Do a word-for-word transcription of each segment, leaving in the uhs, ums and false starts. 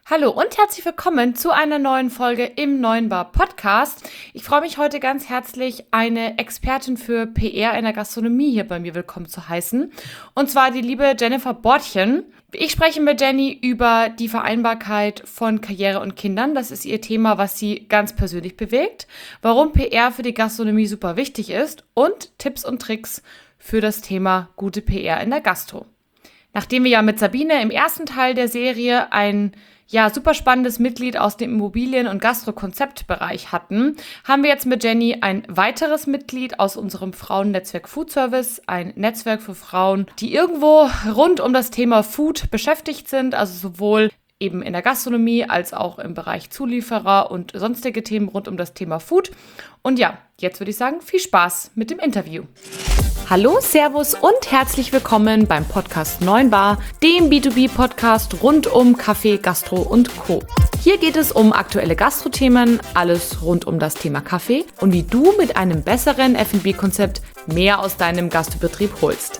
Hallo und herzlich willkommen zu einer neuen Folge im Neuen Bar Podcast. Ich freue mich heute ganz herzlich, eine Expertin für P R in der Gastronomie hier bei mir willkommen zu heißen. Und zwar die liebe Jennifer Bortchen. Ich spreche mit Jenny über die Vereinbarkeit von Karriere und Kindern. Das ist ihr Thema, was sie ganz persönlich bewegt. Warum P R für die Gastronomie super wichtig ist und Tipps und Tricks für das Thema gute P R in der Gastro. Nachdem wir ja mit Sabine im ersten Teil der Serie ein ja, super spannendes Mitglied aus dem Immobilien- und Gastro-Konzeptbereich hatten, haben wir jetzt mit Jenny ein weiteres Mitglied aus unserem Frauennetzwerk Food Service, ein Netzwerk für Frauen, die irgendwo rund um das Thema Food beschäftigt sind, also sowohl eben in der Gastronomie als auch im Bereich Zulieferer und sonstige Themen rund um das Thema Food. Und ja, jetzt würde ich sagen, viel Spaß mit dem Interview. Hallo, Servus und herzlich willkommen beim Podcast neun Bar, dem B zwei B-Podcast rund um Kaffee, Gastro und Co. Hier geht es um aktuelle Gastro-Themen, alles rund um das Thema Kaffee und wie du mit einem besseren F und B-Konzept mehr aus deinem Gastbetrieb holst.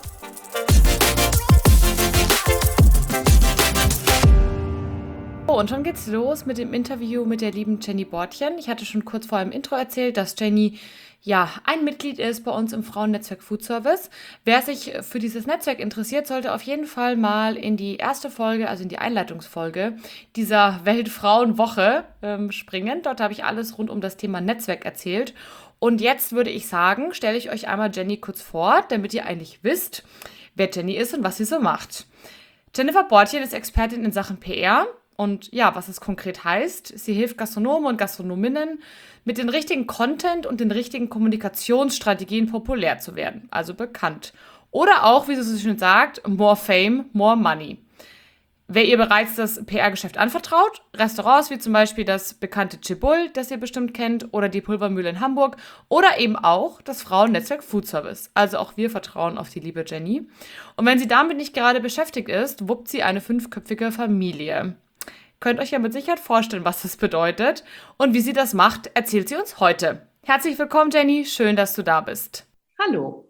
Oh, und schon geht's los mit dem Interview mit der lieben Jenny Bortchen. Ich hatte schon kurz vor dem Intro erzählt, dass Jenny ja ein Mitglied ist bei uns im Frauennetzwerk Food Service. Wer sich für dieses Netzwerk interessiert, sollte auf jeden Fall mal in die erste Folge, also in die Einleitungsfolge dieser Weltfrauenwoche ähm, springen. Dort habe ich alles rund um das Thema Netzwerk erzählt. Und jetzt würde ich sagen, stelle ich euch einmal Jenny kurz vor, damit ihr eigentlich wisst, wer Jenny ist und was sie so macht. Jennifer Bortchen ist Expertin in Sachen P R. Und ja, was es konkret heißt, sie hilft Gastronomen und Gastronominnen, mit dem richtigen Content und den richtigen Kommunikationsstrategien populär zu werden, also bekannt. Oder auch, wie sie so schön sagt, more fame, more money. Wer ihr bereits das P R-Geschäft anvertraut, Restaurants wie zum Beispiel das bekannte Chibul, das ihr bestimmt kennt, oder die Pulvermühle in Hamburg, oder eben auch das Frauennetzwerk Food Service. Also auch wir vertrauen auf die liebe Jenny. Und wenn sie damit nicht gerade beschäftigt ist, wuppt sie eine fünfköpfige Familie. Könnt euch ja mit Sicherheit vorstellen, was das bedeutet. Und wie sie das macht, erzählt sie uns heute. Herzlich willkommen, Jenny. Schön, dass du da bist. Hallo.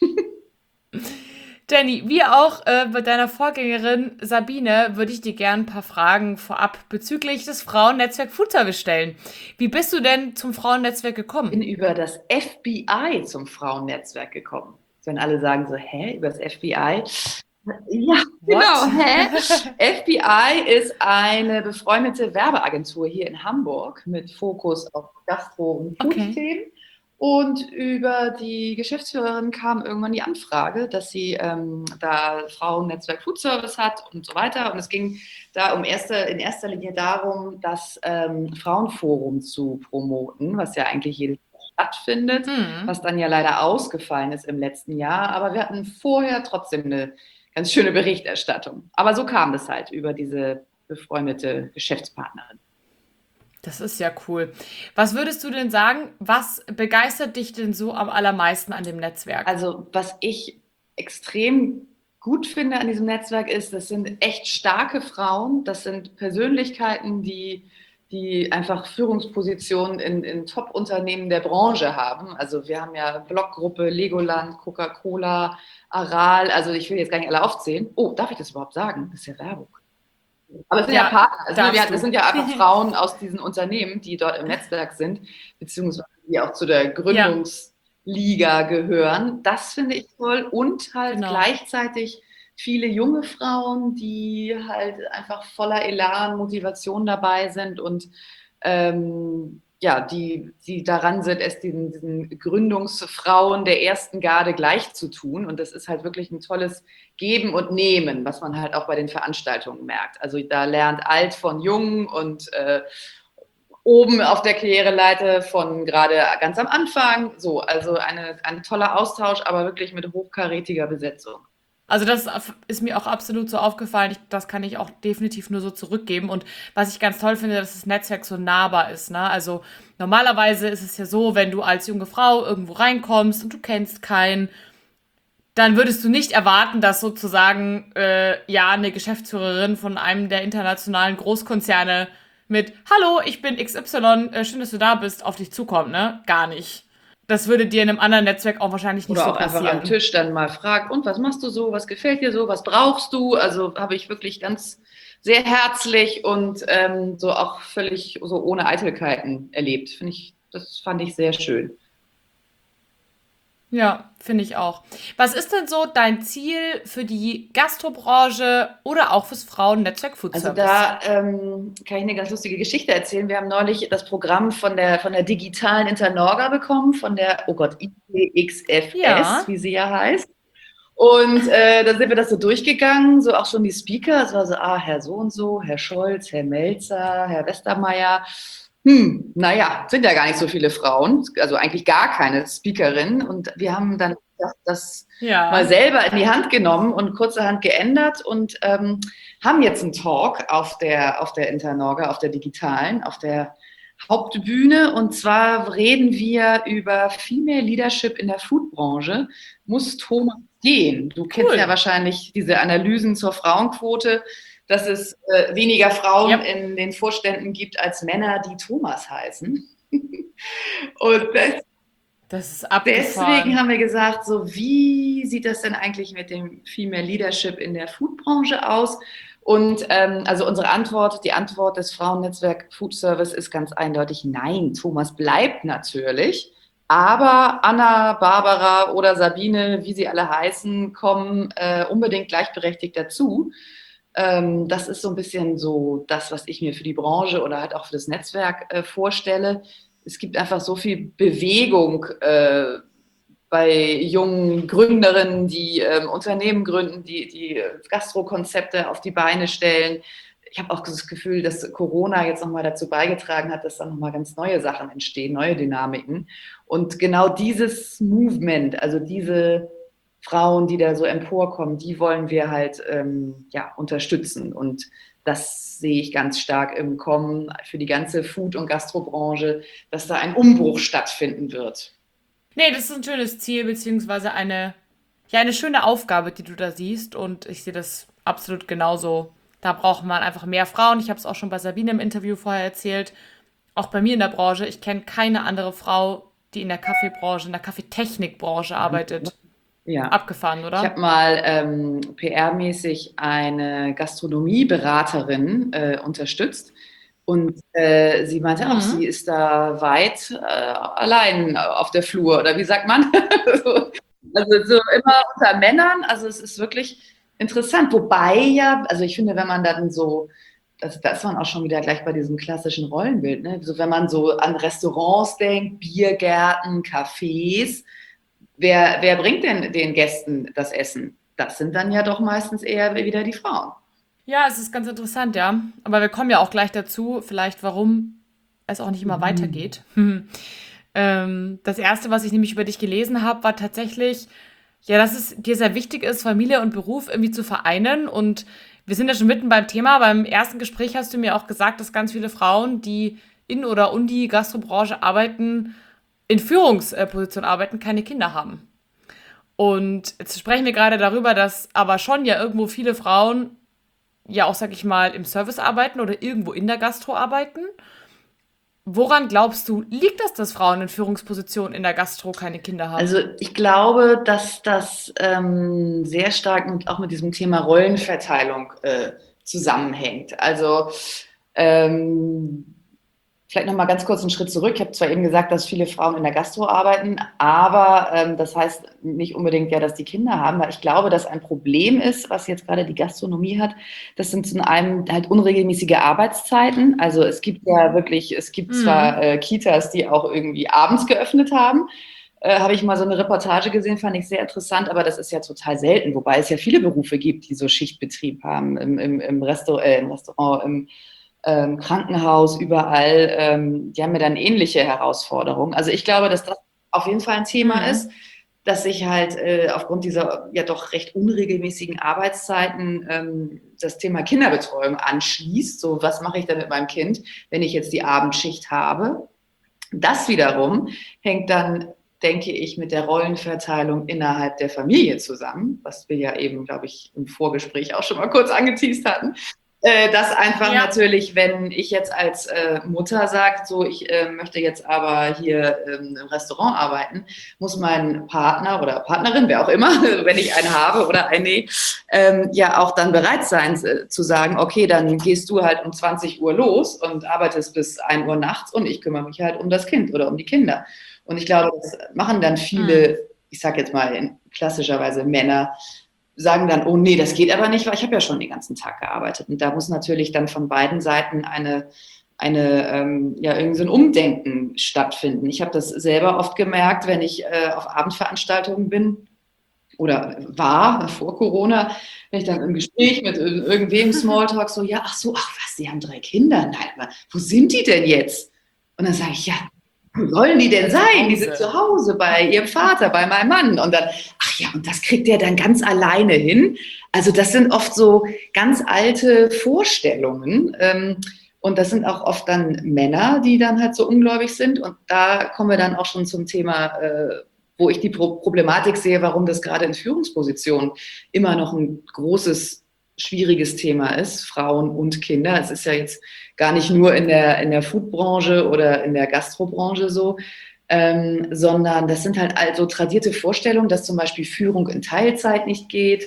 Jenny, wie auch äh, bei deiner Vorgängerin Sabine, würde ich dir gerne ein paar Fragen vorab bezüglich des Frauennetzwerk Food Service stellen. Wie bist du denn zum Frauennetzwerk gekommen? Ich bin über das F B I zum Frauennetzwerk gekommen. Wenn alle sagen so, hä, über das F B I? Ja, What? genau, hä? F B I ist eine befreundete Werbeagentur hier in Hamburg mit Fokus auf Gastro- und Food-Themen. Okay. Und über die Geschäftsführerin kam irgendwann die Anfrage, dass sie ähm, da Frauennetzwerk Food Service hat und so weiter. Und es ging da um erste, in erster Linie darum, das ähm, Frauenforum zu promoten, was ja eigentlich jedes Jahr stattfindet, Hm. was dann ja leider ausgefallen ist im letzten Jahr. Aber wir hatten vorher trotzdem eine ganz schöne Berichterstattung. Aber so kam das halt über diese befreundete Geschäftspartnerin. Das ist ja cool. Was würdest du denn sagen, was begeistert dich denn so am allermeisten an dem Netzwerk? Also was ich extrem gut finde an diesem Netzwerk ist, das sind echt starke Frauen, das sind Persönlichkeiten, die, die einfach Führungspositionen in, in Top-Unternehmen der Branche haben. Also wir haben ja Blockgruppe, Legoland, Coca-Cola, Aral, also ich will jetzt gar nicht alle aufzählen. Oh, darf ich das überhaupt sagen? Das ist ja Werbung. Aber es sind ja, Ja, Partner, also wir, darfst das du. sind ja einfach Frauen aus diesen Unternehmen, die dort im Netzwerk sind, beziehungsweise die auch zu der Ja, Gründungsliga gehören. Das finde ich toll. Und halt genau. gleichzeitig viele junge Frauen, die halt einfach voller Elan, Motivation dabei sind und ähm, ja, die, die daran sind, es diesen, diesen Gründungsfrauen der ersten Garde gleich zu tun. Und das ist halt wirklich ein tolles Geben und Nehmen, was man halt auch bei den Veranstaltungen merkt. Also da lernt alt von jung und äh, oben auf der Karriereleiter von gerade ganz am Anfang. So, also eine, ein toller Austausch, aber wirklich mit hochkarätiger Besetzung. Also das ist mir auch absolut so aufgefallen. Ich, das kann ich auch definitiv nur so zurückgeben. Und was ich ganz toll finde, dass das Netzwerk so nahbar ist. Ne? Also normalerweise ist es ja so, wenn du als junge Frau irgendwo reinkommst und du kennst keinen, dann würdest du nicht erwarten, dass sozusagen äh, ja eine Geschäftsführerin von einem der internationalen Großkonzerne mit Hallo, ich bin X Y, äh, schön, dass du da bist, auf dich zukommt, ne? Gar nicht. Das würde dir in einem anderen Netzwerk auch wahrscheinlich nicht Oder so auch einfach am passieren. Tisch dann mal fragt, und was machst du so, was gefällt dir so, was brauchst du? Also habe ich wirklich ganz sehr herzlich und ähm, so auch völlig so ohne Eitelkeiten erlebt. Finde ich, das fand ich sehr schön. Ja, finde ich auch. Was ist denn so dein Ziel für die Gastrobranche oder auch fürs Frauennetzwerk Food Also Service? da ähm, kann ich eine ganz lustige Geschichte erzählen. Wir haben neulich das Programm von der, von der digitalen Internorga bekommen, von der, oh Gott, I T X F S, Ja, wie sie ja heißt. Und äh, da sind wir das so durchgegangen, so auch schon die Speaker. Es war so, ah, Herr so und so, Herr Scholz, Herr Melzer, Herr Westermeier. Hm, naja, sind ja gar nicht so viele Frauen, also eigentlich gar keine Speakerin. Und wir haben dann das mal ja, selber in die Hand genommen und kurzerhand geändert und ähm, haben jetzt einen Talk auf der, auf der Internorga, auf der digitalen, auf der Hauptbühne. Und zwar reden wir über Female Leadership in der Foodbranche. Muss Thomas gehen? Du kennst ja cool. wahrscheinlich diese Analysen zur Frauenquote, dass es äh, weniger Frauen Ja, in den Vorständen gibt als Männer, die Thomas heißen. Und das, das ist deswegen abgefahren. haben wir gesagt, so wie sieht das denn eigentlich mit dem Female Leadership in der Foodbranche aus? Und ähm, also unsere Antwort, die Antwort des Frauennetzwerk Food Service ist ganz eindeutig nein. Thomas bleibt natürlich, aber Anna, Barbara oder Sabine, wie sie alle heißen, kommen äh, unbedingt gleichberechtigt dazu. Ähm, das ist so ein bisschen so das, was ich mir für die Branche oder halt auch für das Netzwerk äh, vorstelle. Es gibt einfach so viel Bewegung äh, bei jungen Gründerinnen, die ähm, Unternehmen gründen, die, die Gastrokonzepte auf die Beine stellen. Ich habe auch das Gefühl, dass Corona jetzt nochmal dazu beigetragen hat, dass da nochmal ganz neue Sachen entstehen, neue Dynamiken. Und genau dieses Movement, also diese Frauen, die da so emporkommen, die wollen wir halt ähm, ja, unterstützen. Und das sehe ich ganz stark im Kommen für die ganze Food- und Gastrobranche, dass da ein Umbruch stattfinden wird. Nee, das ist ein schönes Ziel, beziehungsweise eine, ja, eine schöne Aufgabe, die du da siehst. Und ich sehe das absolut genauso. Da braucht man einfach mehr Frauen. Ich habe es auch schon bei Sabine im Interview vorher erzählt. Auch bei mir in der Branche. Ich kenne keine andere Frau, die in der Kaffeebranche, in der Kaffeetechnikbranche arbeitet. Ja, Abgefahren, ich oder? habe mal ähm, P R-mäßig eine Gastronomieberaterin äh, unterstützt und äh, sie meinte auch, sie Mhm. ist da weit äh, allein auf der Flur oder wie sagt man? So, also so immer unter Männern, also es ist wirklich interessant. Wobei ja, also ich finde, wenn man dann so, das, da ist man auch schon wieder gleich bei diesem klassischen Rollenbild, ne? So wenn man so an Restaurants denkt, Biergärten, Cafés, Wer, wer bringt denn den Gästen das Essen? Das sind dann ja doch meistens eher wieder die Frauen. Ja, es ist ganz interessant, ja. Aber wir kommen ja auch gleich dazu, vielleicht warum es auch nicht immer Mhm. weitergeht. ähm, das erste, was ich nämlich über dich gelesen habe, war tatsächlich, ja, dass es dir sehr wichtig ist, Familie und Beruf irgendwie zu vereinen. Und wir sind ja schon mitten beim Thema. Beim ersten Gespräch hast du mir auch gesagt, dass ganz viele Frauen, die in oder um die Gastrobranche arbeiten, in Führungspositionen arbeiten, keine Kinder haben. Und jetzt sprechen wir gerade darüber, dass aber schon ja irgendwo viele Frauen ja auch, sag ich mal, im Service arbeiten oder irgendwo in der Gastro arbeiten. Woran glaubst du, liegt das, dass Frauen in Führungspositionen in der Gastro keine Kinder Also haben? ich glaube, dass das ähm, sehr stark mit, auch mit diesem Thema Rollenverteilung äh, zusammenhängt. Also ähm, vielleicht noch mal ganz kurz einen Schritt zurück. Ich habe zwar eben gesagt, dass viele Frauen in der Gastro arbeiten, aber ähm, das heißt nicht unbedingt ja, dass die Kinder haben, weil ich glaube, dass ein Problem ist, was jetzt gerade die Gastronomie hat. Das sind zum einen halt unregelmäßige Arbeitszeiten. Also es gibt ja wirklich, es gibt zwar Mhm. äh, Kitas, die auch irgendwie abends geöffnet haben. Äh, habe ich mal so eine Reportage gesehen, fand ich sehr interessant, aber das ist ja total selten, wobei es ja viele Berufe gibt, die so Schichtbetrieb haben im, im, im, Restaur äh, im Restaurant, im ähm, Krankenhaus, überall, ähm, die haben ja dann ähnliche Herausforderungen. Also ich glaube, dass das auf jeden Fall ein Thema ist, Mhm. dass sich halt äh, aufgrund dieser ja doch recht unregelmäßigen Arbeitszeiten ähm, das Thema Kinderbetreuung anschließt. So, was mache ich denn mit meinem Kind, wenn ich jetzt die Abendschicht habe? Das wiederum hängt dann, denke ich, mit der Rollenverteilung innerhalb der Familie zusammen, was wir ja eben, glaube ich, im Vorgespräch auch schon mal kurz angeteased hatten. Äh, dass einfach Ja. natürlich, wenn ich jetzt als äh, Mutter sage, so ich äh, möchte jetzt aber hier ähm, im Restaurant arbeiten, muss mein Partner oder Partnerin, wer auch immer, wenn ich einen habe oder eine, ähm, ja auch dann bereit sein äh, zu sagen, okay, dann gehst du halt um zwanzig Uhr los und arbeitest bis ein Uhr nachts und ich kümmere mich halt um das Kind oder um die Kinder. Und ich glaube, das machen dann Mhm. viele, ich sage jetzt mal in klassischerweise Männer, sagen dann, oh nee, das geht aber nicht, weil ich habe ja schon den ganzen Tag gearbeitet. Und da muss natürlich dann von beiden Seiten eine, eine ähm, ja, irgendwie so ein Umdenken stattfinden. Ich habe das selber oft gemerkt, wenn ich äh, auf Abendveranstaltungen bin oder war vor Corona, wenn ich dann im Gespräch mit irgendwem Smalltalk so, ja, ach so, ach was, Sie haben drei Kinder? Nein, aber wo sind die denn jetzt? Und dann sage ich, ja, wo sollen die denn Zu sein? Die sind Hause. zu Hause bei ihrem Vater, bei meinem Mann. Und dann, ach ja, und das kriegt der dann ganz alleine hin. Also das sind oft so ganz alte Vorstellungen. Ähm, und das sind auch oft dann Männer, die dann halt so ungläubig sind. Und da kommen wir dann auch schon zum Thema, äh, wo ich die Pro Problematik sehe, warum das gerade in Führungspositionen immer noch ein großes, schwieriges Thema ist, Frauen und Kinder. Es ist ja jetzt gar nicht nur in der, in der Foodbranche oder in der Gastrobranche so, ähm, sondern das sind halt also tradierte Vorstellungen, dass zum Beispiel Führung in Teilzeit nicht geht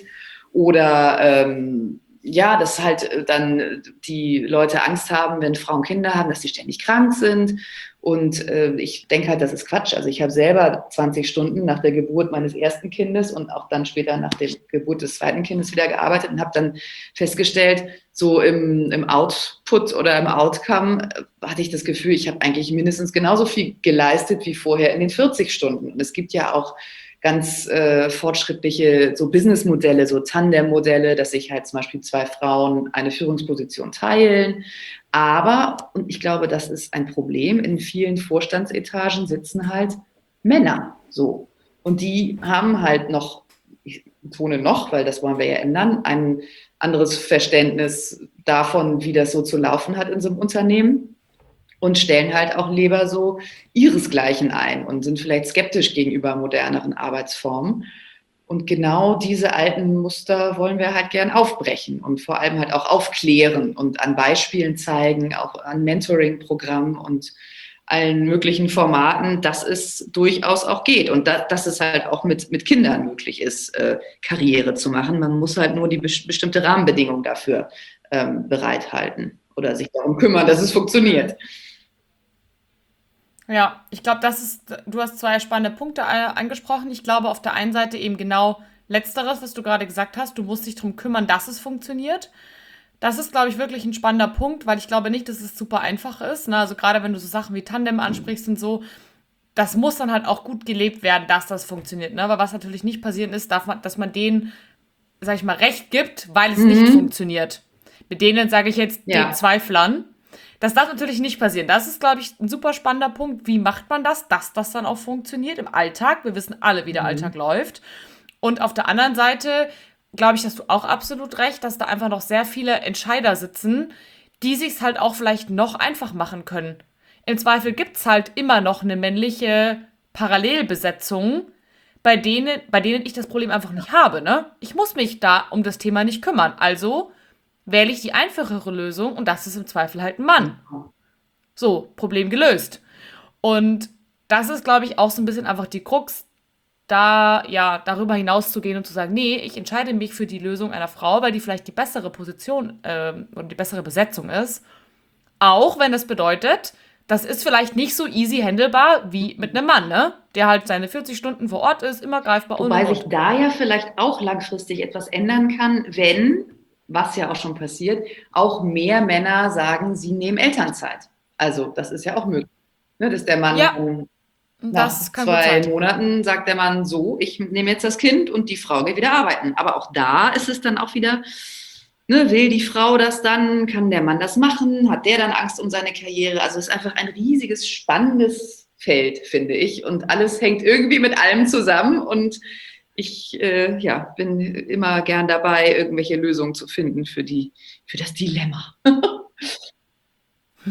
oder ähm, ja, dass halt dann die Leute Angst haben, wenn Frauen Kinder haben, dass sie ständig krank sind. Und äh, ich denke halt, das ist Quatsch. Also ich habe selber zwanzig Stunden nach der Geburt meines ersten Kindes und auch dann später nach der Geburt des zweiten Kindes wieder gearbeitet und habe dann festgestellt, so im, im Output oder im Outcome äh, hatte ich das Gefühl, ich habe eigentlich mindestens genauso viel geleistet wie vorher in den vierzig Stunden. Und es gibt ja auch ganz äh, fortschrittliche so Businessmodelle, so Tandem-Modelle, dass sich halt zum Beispiel zwei Frauen eine Führungsposition teilen. Aber, und ich glaube, das ist ein Problem, in vielen Vorstandsetagen sitzen halt Männer so. Und die haben halt noch, ich betone noch, weil das wollen wir ja ändern, ein anderes Verständnis davon, wie das so zu laufen hat in so einem Unternehmen und stellen halt auch lieber so ihresgleichen ein und sind vielleicht skeptisch gegenüber moderneren Arbeitsformen. Und genau diese alten Muster wollen wir halt gern aufbrechen und vor allem halt auch aufklären und an Beispielen zeigen, auch an Mentoring-Programmen und allen möglichen Formaten, dass es durchaus auch geht und da, dass es halt auch mit, mit Kindern möglich ist, äh, Karriere zu machen. Man muss halt nur die be bestimmte Rahmenbedingungen dafür ähm, bereithalten oder sich darum kümmern, dass es funktioniert. Mhm. Ja, ich glaube, das ist, du hast zwei spannende Punkte äh, angesprochen. Ich glaube auf der einen Seite eben genau letzteres, was du gerade gesagt hast. Du musst dich darum kümmern, dass es funktioniert. Das ist, glaube ich, wirklich ein spannender Punkt, weil ich glaube nicht, dass es super einfach ist. Ne? Also gerade wenn du so Sachen wie Tandem ansprichst und so, das muss dann halt auch gut gelebt werden, dass das funktioniert. Ne? Aber was natürlich nicht passieren ist, darf man, dass man denen, sag ich mal, Recht gibt, weil es nicht Mhm. funktioniert. Mit denen sage ich jetzt den Ja. Zweiflern. Das darf natürlich nicht passieren. Das ist, glaube ich, ein super spannender Punkt. Wie macht man das, dass das dann auch funktioniert im Alltag? Wir wissen alle, wie der Alltag Mhm. läuft. Und auf der anderen Seite glaube ich, hast du auch absolut recht, dass da einfach noch sehr viele Entscheider sitzen, die sich halt auch vielleicht noch einfach machen können. Im Zweifel gibt es halt immer noch eine männliche Parallelbesetzung, bei denen, bei denen ich das Problem einfach nicht habe. Ne? Ich muss mich da um das Thema nicht kümmern. Also wähle ich die einfachere Lösung und das ist im Zweifel halt ein Mann. So, Problem gelöst. Und das ist, glaube ich, auch so ein bisschen einfach die Krux, da ja darüber hinaus zu gehen und zu sagen, nee, ich entscheide mich für die Lösung einer Frau, weil die vielleicht die bessere Position ähm, und die bessere Besetzung ist. Auch wenn das bedeutet, das ist vielleicht nicht so easy handelbar wie mit einem Mann, ne? Der halt seine vierzig Stunden vor Ort ist, immer greifbar und und Wobei sich und. da ja vielleicht auch langfristig etwas ändern kann, wenn, was ja auch schon passiert, auch mehr Männer sagen, sie nehmen Elternzeit. Also das ist ja auch möglich, ne, dass der Mann Ja, dann nach das kann gut zwei sein. Monaten sagt der Mann so, ich nehme jetzt das Kind und die Frau geht wieder arbeiten. Aber auch da ist es dann auch wieder, ne, will die Frau das dann, kann der Mann das machen, hat der dann Angst um seine Karriere? Also es ist einfach ein riesiges, spannendes Feld, finde ich. Und alles hängt irgendwie mit allem zusammen und ich äh, ja, bin immer gern dabei, irgendwelche Lösungen zu finden für, die, für das Dilemma.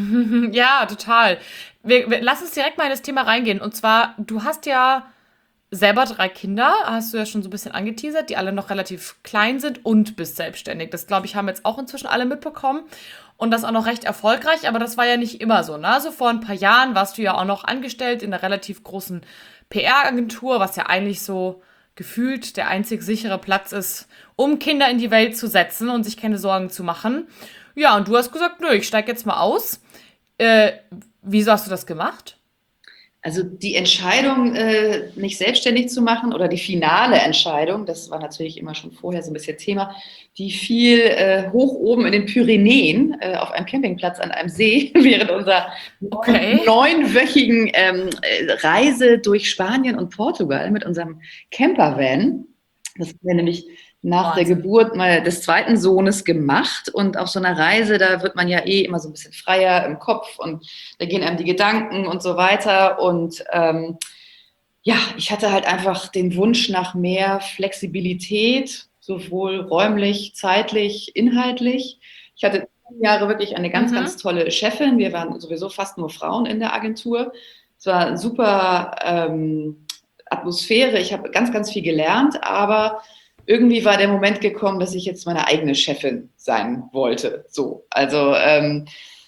Ja, total. Wir, wir, lass uns direkt mal in das Thema reingehen. Und zwar, du hast ja selber drei Kinder, hast du ja schon so ein bisschen angeteasert, die alle noch relativ klein sind und bist selbstständig. Das, glaube ich, haben jetzt auch inzwischen alle mitbekommen. Und das auch noch recht erfolgreich, aber das war ja nicht immer so. Ne? Also vor ein paar Jahren warst du ja auch noch angestellt in einer relativ großen P R-Agentur, was ja eigentlich so gefühlt der einzig sichere Platz ist, um Kinder in die Welt zu setzen und sich keine Sorgen zu machen. Ja, und du hast gesagt, nö, ich steige jetzt mal aus. Äh, Wieso hast du das gemacht? Also die Entscheidung, äh, mich selbstständig zu machen oder die finale Entscheidung, das war natürlich immer schon vorher so ein bisschen Thema, die fiel äh, hoch oben in den Pyrenäen äh, auf einem Campingplatz an einem See während unserer Okay. neunwöchigen ähm, äh, Reise durch Spanien und Portugal mit unserem Campervan. Das haben wir nämlich nach der Wahnsinn. Geburt mal des zweiten Sohnes gemacht. Und auf so einer Reise, da wird man ja eh immer so ein bisschen freier im Kopf und da gehen einem die Gedanken und so weiter. Und ähm, ja, ich hatte halt einfach den Wunsch nach mehr Flexibilität, sowohl räumlich, zeitlich, inhaltlich. Ich hatte zehn Jahre wirklich eine ganz, Mhm. ganz tolle Chefin. Wir waren sowieso fast nur Frauen in der Agentur. Es war eine super ähm, Atmosphäre. Ich habe ganz, ganz viel gelernt, aber irgendwie war der Moment gekommen, dass ich jetzt meine eigene Chefin sein wollte. So, also ähm,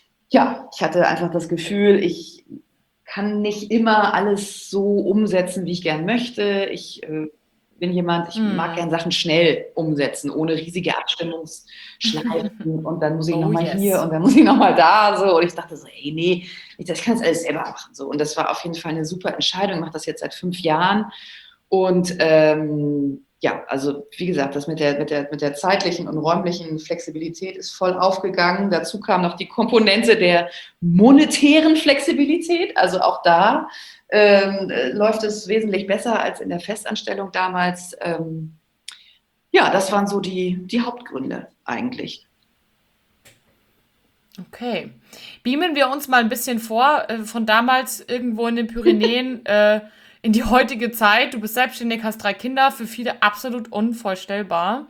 ja, ich hatte einfach das Gefühl, ich kann nicht immer alles so umsetzen, wie ich gern möchte. Ich äh, bin jemand, ich mag Hm. gern Sachen schnell umsetzen, ohne riesige Abstimmungsschleifen und dann muss ich Oh nochmal hier yes. und dann muss ich nochmal da so und ich dachte so, hey, nee, ich, ich kann das alles selber machen so und das war auf jeden Fall eine super Entscheidung. Ich mache das jetzt seit fünf Jahren und ähm, ja, also wie gesagt, das mit der, mit, der, mit der zeitlichen und räumlichen Flexibilität ist voll aufgegangen. Dazu kam noch die Komponente der monetären Flexibilität. Also auch da ähm, äh, läuft es wesentlich besser als in der Festanstellung damals. Ähm, ja, das waren so die, die Hauptgründe eigentlich. Okay. Beamen wir uns mal ein bisschen vor, äh, von damals irgendwo in den Pyrenäen äh, in die heutige Zeit. Du bist selbstständig, hast drei Kinder, für viele absolut unvorstellbar.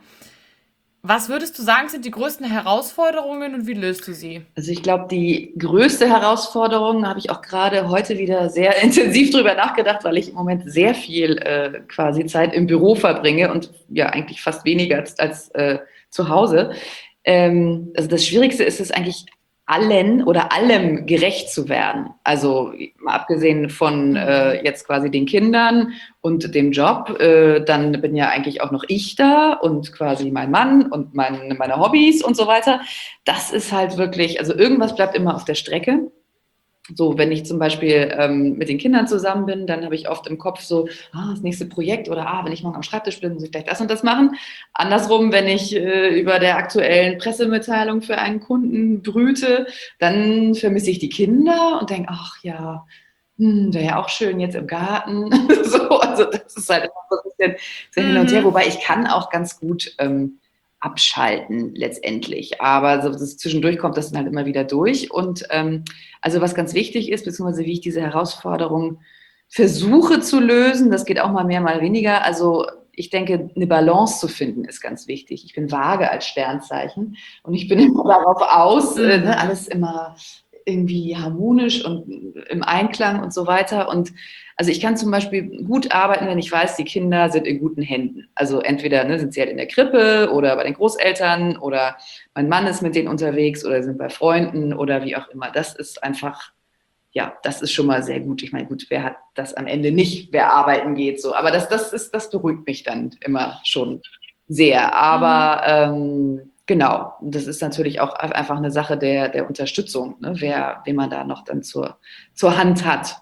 Was würdest du sagen, sind die größten Herausforderungen und wie löst du sie? Also ich glaube, die größte Herausforderung, da habe ich auch gerade heute wieder sehr intensiv drüber nachgedacht, weil ich im Moment sehr viel äh, quasi Zeit im Büro verbringe und ja eigentlich fast weniger als, als äh, zu Hause. Ähm, also das Schwierigste ist es eigentlich, allen oder allem gerecht zu werden. Also mal abgesehen von Mhm. äh, jetzt quasi den Kindern und dem Job, äh, dann bin ja eigentlich auch noch ich da und quasi mein Mann und mein, meine Hobbys und so weiter. Das ist halt wirklich, also irgendwas bleibt immer auf der Strecke. So, wenn ich zum Beispiel ähm, mit den Kindern zusammen bin, dann habe ich oft im Kopf so, ah, das nächste Projekt oder ah, wenn ich morgen am Schreibtisch bin, muss ich vielleicht das und das machen. Andersrum, wenn ich äh, über der aktuellen Pressemitteilung für einen Kunden brüte, dann vermisse ich die Kinder und denke, ach ja, hm, wäre ja auch schön jetzt im Garten. So, also das ist halt immer so ein bisschen so hin und her, Mhm. wobei ich kann auch ganz gut ähm, abschalten letztendlich. Aber so das zwischendurch kommt das dann halt immer wieder durch. Und ähm, also was ganz wichtig ist, beziehungsweise wie ich diese Herausforderung versuche zu lösen, das geht auch mal mehr, mal weniger. Also ich denke, eine Balance zu finden ist ganz wichtig. Ich bin vage als Sternzeichen und ich bin immer darauf aus, äh, ne, Mhm. alles immer irgendwie harmonisch und im Einklang und so weiter. Und also ich kann zum Beispiel gut arbeiten, wenn ich weiß, die Kinder sind in guten Händen. Also entweder ne, sind sie halt in der Krippe oder bei den Großeltern oder mein Mann ist mit denen unterwegs oder sind bei Freunden oder wie auch immer. Das ist einfach, ja, das ist schon mal sehr gut. Ich meine, gut, wer hat das am Ende nicht, wer arbeiten geht so. Aber das, das ist, das beruhigt mich dann immer schon sehr. Mhm. Aber ähm, genau, das ist natürlich auch einfach eine Sache der, der Unterstützung, ne? Wer, wen man da noch dann zur, zur Hand hat.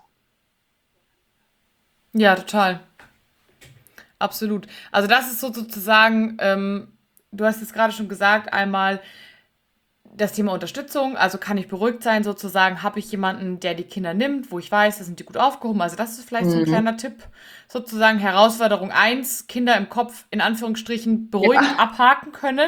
Ja, total. Absolut. Also das ist so sozusagen, ähm, du hast es gerade schon gesagt, einmal das Thema Unterstützung, also kann ich beruhigt sein sozusagen, habe ich jemanden, der die Kinder nimmt, wo ich weiß, da sind die gut aufgehoben. Also das ist vielleicht so ein Mhm. kleiner Tipp. Sozusagen Herausforderung eins: Kinder im Kopf in Anführungsstrichen beruhigt Ja. abhaken können.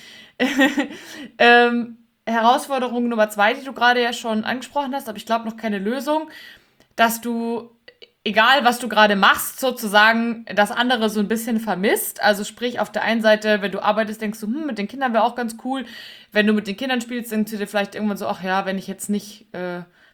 ähm, Herausforderung Nummer zwei, die du gerade ja schon angesprochen hast, aber ich glaube noch keine Lösung, dass du, egal was du gerade machst, sozusagen das andere so ein bisschen vermisst. Also sprich, auf der einen Seite, wenn du arbeitest, denkst du, hm, mit den Kindern wäre auch ganz cool. Wenn du mit den Kindern spielst, denkst du dir vielleicht irgendwann so, ach ja, wenn ich jetzt nicht, äh,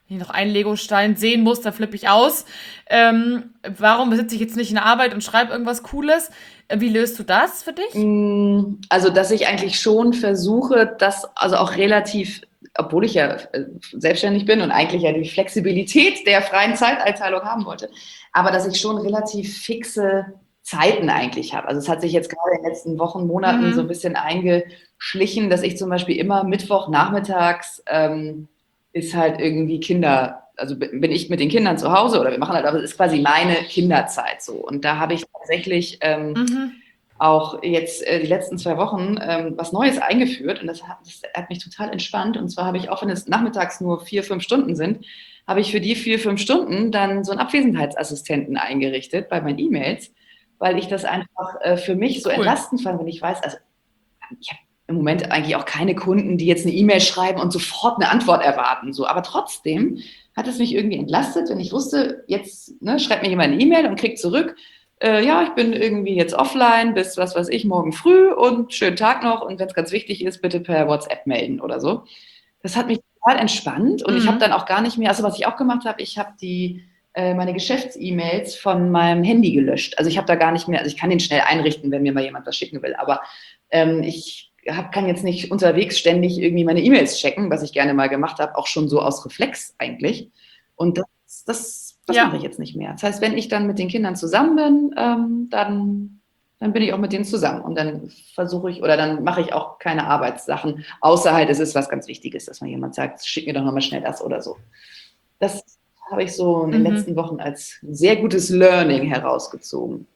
wenn ich noch einen Legostein sehen muss, dann flippe ich aus. Ähm, warum sitze ich jetzt nicht in der Arbeit und schreibe irgendwas Cooles? Äh, Wie löst du das für dich? Mm, Also, dass ich eigentlich schon versuche, das also auch relativ, obwohl ich ja äh, selbstständig bin und eigentlich ja die Flexibilität der freien Zeiteinteilung haben wollte, aber dass ich schon relativ fixe Zeiten eigentlich habe. Also es hat sich jetzt gerade in den letzten Wochen, Monaten so ein Mhm. bisschen eingeschlichen, dass ich zum Beispiel immer Mittwoch nachmittags ähm, ist halt irgendwie Kinder, also bin ich mit den Kindern zu Hause oder wir machen halt, aber es ist quasi meine Kinderzeit so. Und da habe ich tatsächlich ähm, Mhm. auch jetzt äh, die letzten zwei Wochen ähm, was Neues eingeführt und das hat, das hat mich total entspannt. Und zwar habe ich, auch wenn es nachmittags nur vier, fünf Stunden sind, habe ich für die vier, fünf Stunden dann so einen Abwesenheitsassistenten eingerichtet bei meinen E-Mails, weil ich das einfach äh, für mich so Cool. entlastend fand, wenn ich weiß, also ich habe im Moment eigentlich auch keine Kunden, die jetzt eine E-Mail schreiben und sofort eine Antwort erwarten. So. Aber trotzdem hat es mich irgendwie entlastet, wenn ich wusste, jetzt ne, schreibt mir jemand eine E-Mail und kriegt zurück, äh, ja, ich bin irgendwie jetzt offline bis, was weiß ich, morgen früh und schönen Tag noch. Und wenn es ganz wichtig ist, bitte per WhatsApp melden oder so. Das hat mich total entspannt und ich habe Mhm. dann auch gar nicht mehr, also was ich auch gemacht habe, ich habe die äh, meine Geschäfts-E-Mails von meinem Handy gelöscht. Also ich habe da gar nicht mehr, also ich kann den schnell einrichten, wenn mir mal jemand was schicken will, aber ähm, ich hab, kann jetzt nicht unterwegs ständig irgendwie meine E-Mails checken, was ich gerne mal gemacht habe, auch schon so aus Reflex eigentlich. Und das, das, das mache Ja. ich jetzt nicht mehr. Das heißt, wenn ich dann mit den Kindern zusammen bin, ähm, dann, dann bin ich auch mit denen zusammen. Und dann versuche ich, oder dann mache ich auch keine Arbeitssachen, außer halt, es ist was ganz Wichtiges, dass man jemand sagt, schick mir doch nochmal schnell das oder so. Das habe ich so in den Mhm. letzten Wochen als sehr gutes Learning herausgezogen.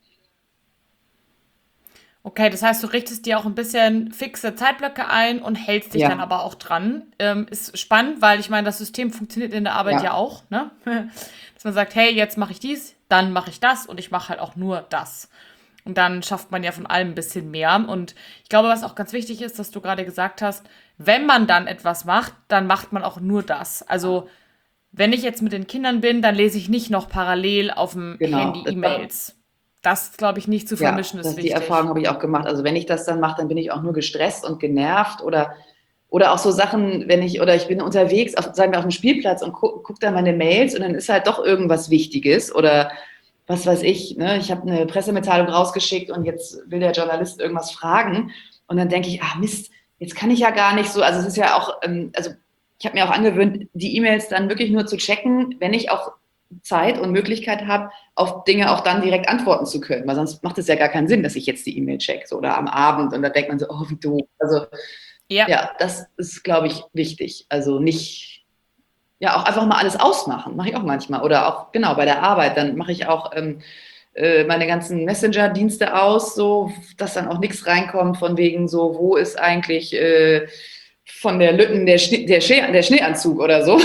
Okay, das heißt, du richtest dir auch ein bisschen fixe Zeitblöcke ein und hältst dich dann Ja, aber auch dran. Ähm, ist spannend, weil ich meine, das System funktioniert in der Arbeit ja ja, auch, ne? Dass man sagt, hey, jetzt mache ich dies, dann mache ich das und ich mache halt auch nur das. Und dann schafft man ja von allem ein bisschen mehr. Und ich glaube, was auch ganz wichtig ist, dass du gerade gesagt hast, wenn man dann etwas macht, dann macht man auch nur das. Also, wenn ich jetzt mit den Kindern bin, dann lese ich nicht noch parallel auf dem genau. Handy Das, E-Mails. Das, glaube ich, nicht zu ja, vermischen ist das, die Erfahrung wichtig. habe ich auch gemacht. Also wenn ich das dann mache, dann bin ich auch nur gestresst und genervt oder, oder auch so Sachen, wenn ich, oder ich bin unterwegs, auf, sagen wir auf dem Spielplatz und gucke guck dann meine Mails und dann ist halt doch irgendwas Wichtiges oder was weiß ich, ne? Ich habe eine Pressemitteilung rausgeschickt und jetzt will der Journalist irgendwas fragen und dann denke ich, ah Mist, jetzt kann ich ja gar nicht so, also es ist ja auch, ähm, also ich habe mir auch angewöhnt, die E-Mails dann wirklich nur zu checken, wenn ich auch Zeit und Möglichkeit habe, auf Dinge auch dann direkt antworten zu können, weil sonst macht es ja gar keinen Sinn, dass ich jetzt die E-Mail checke so, oder am Abend und da denkt man so, oh, wie doof. Also Ja. ja, das ist, glaube ich, wichtig. Also nicht, ja, auch einfach mal alles ausmachen, mache ich auch manchmal. Oder auch, genau, bei der Arbeit, dann mache ich auch ähm, äh, meine ganzen Messenger-Dienste aus, so, dass dann auch nichts reinkommt von wegen so, wo ist eigentlich äh, von der Lütten der, Schnee, der, Schnee, der Schneeanzug oder so.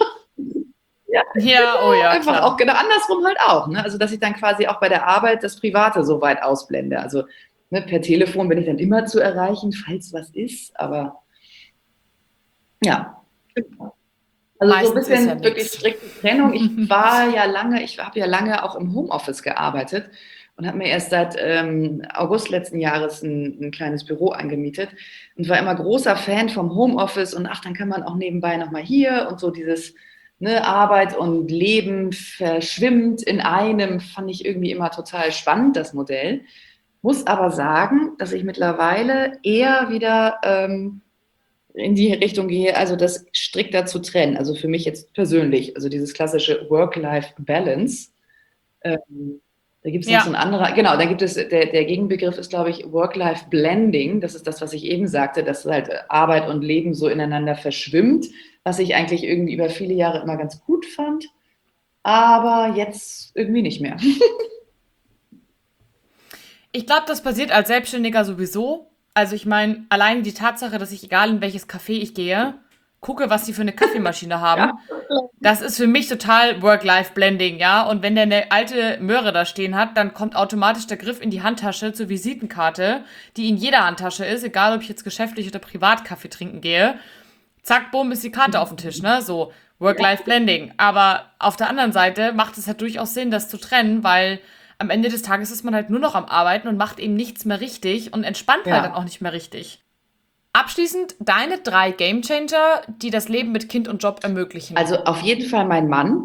Ja, Ja, oh ja, einfach auch klar. genau andersrum halt auch. Ne? Also, dass ich dann quasi auch bei der Arbeit das Private so weit ausblende. Also ne, per Telefon bin ich dann immer zu erreichen, falls was ist. Aber ja, also so ein Meistens ist ja bisschen wirklich nix. strikte Trennung. Ich war ja lange, ich habe ja lange auch im Homeoffice gearbeitet und habe mir erst seit ähm, August letzten Jahres ein, ein kleines Büro angemietet und war immer großer Fan vom Homeoffice und ach, dann kann man auch nebenbei nochmal hier und so dieses ne, Arbeit und Leben verschwimmt in einem, fand ich irgendwie immer total spannend, das Modell. Muss aber sagen, dass ich mittlerweile eher wieder ähm, in die Richtung gehe, also das strikter zu trennen. Also für mich jetzt persönlich, also dieses klassische Work-Life-Balance. Ähm, da gibt es noch so ein Ja. anderer, genau, da gibt es, der, der Gegenbegriff ist, glaube ich, Work-Life-Blending. Das ist das, was ich eben sagte, dass halt Arbeit und Leben so ineinander verschwimmt, was ich eigentlich irgendwie über viele Jahre immer ganz gut fand, aber jetzt irgendwie nicht mehr. Ich glaube, das passiert als Selbstständiger sowieso. Also ich meine, allein die Tatsache, dass ich, egal in welches Café ich gehe, gucke, was die für eine Kaffeemaschine Ja, haben, das ist für mich total Work-Life-Blending, ja. Und wenn der eine alte Möhre da stehen hat, dann kommt automatisch der Griff in die Handtasche zur Visitenkarte, die in jeder Handtasche ist, egal ob ich jetzt geschäftlich oder privat Kaffee trinken gehe. Zack, bumm, ist die Karte auf dem Tisch, ne? So, Work-Life-Blending. Aber auf der anderen Seite macht es halt durchaus Sinn, das zu trennen, weil am Ende des Tages ist man halt nur noch am Arbeiten und macht eben nichts mehr richtig und entspannt halt dann ja, auch nicht mehr richtig. Abschließend deine drei Gamechanger, die das Leben mit Kind und Job ermöglichen. Also auf jeden Fall mein Mann.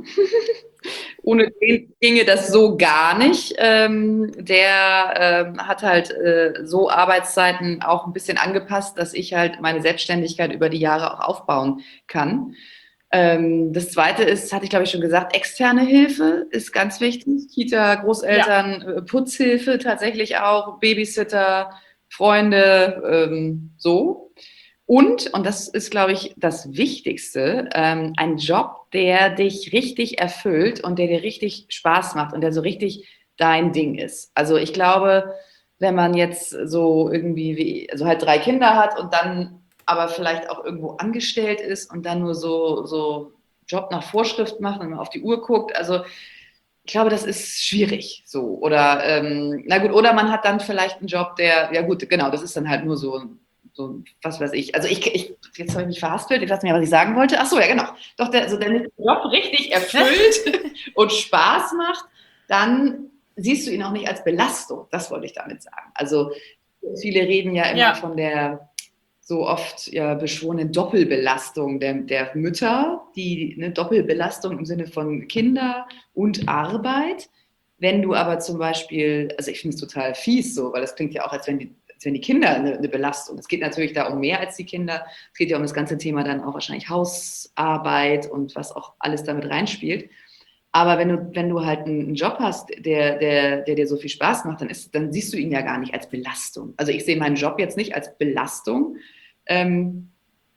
Ohne den ginge das so gar nicht. Ähm, der ähm, hat halt äh, so Arbeitszeiten auch ein bisschen angepasst, dass ich halt meine Selbstständigkeit über die Jahre auch aufbauen kann. Ähm, das Zweite ist, hatte ich glaube ich schon gesagt, externe Hilfe ist ganz wichtig. Kita, Großeltern, ja. Putzhilfe tatsächlich auch, Babysitter, Freunde, ähm, so. Und, und das ist, glaube ich, das Wichtigste, ähm, ein Job, der dich richtig erfüllt und der dir richtig Spaß macht und der so richtig dein Ding ist. Also ich glaube, wenn man jetzt so irgendwie, wie, also halt drei Kinder hat und dann aber vielleicht auch irgendwo angestellt ist und dann nur so, so Job nach Vorschrift macht und mal auf die Uhr guckt, also ich glaube, das ist schwierig so. Oder, ähm, na gut, oder man hat dann vielleicht einen Job, der, ja gut, genau, das ist dann halt nur so, so was weiß ich. Also ich, ich jetzt habe ich mich verhaspelt, ich weiß nicht mehr, was ich sagen wollte. Ach so, ja genau. Doch, der, also wenn der Job richtig erfüllt und Spaß macht, dann siehst du ihn auch nicht als Belastung. Das wollte ich damit sagen. Also viele reden ja immer ja. von der so oft ja beschworene Doppelbelastung der, der Mütter, die eine Doppelbelastung im Sinne von Kinder und Arbeit. Wenn du aber zum Beispiel, also ich finde es total fies so, weil das klingt ja auch, als wenn die, als wenn die Kinder eine, eine Belastung. Es geht natürlich da um mehr als die Kinder. Es geht ja um das ganze Thema dann auch wahrscheinlich Hausarbeit und was auch alles damit reinspielt. Aber wenn du, wenn du halt einen Job hast, der, der, der dir so viel Spaß macht, dann, ist, dann siehst du ihn ja gar nicht als Belastung. Also ich sehe meinen Job jetzt nicht als Belastung. Ähm,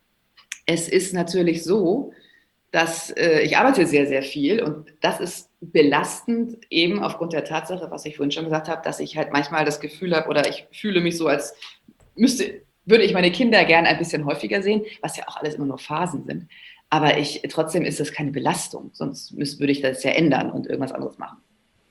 es ist natürlich so, dass äh, ich arbeite sehr, sehr viel und das ist belastend eben aufgrund der Tatsache, was ich vorhin schon gesagt habe, dass ich halt manchmal das Gefühl habe oder ich fühle mich so, als müsste, würde ich meine Kinder gerne ein bisschen häufiger sehen, was ja auch alles immer nur Phasen sind. Aber ich, trotzdem ist das keine Belastung, sonst müsste, würde ich das ja ändern und irgendwas anderes machen.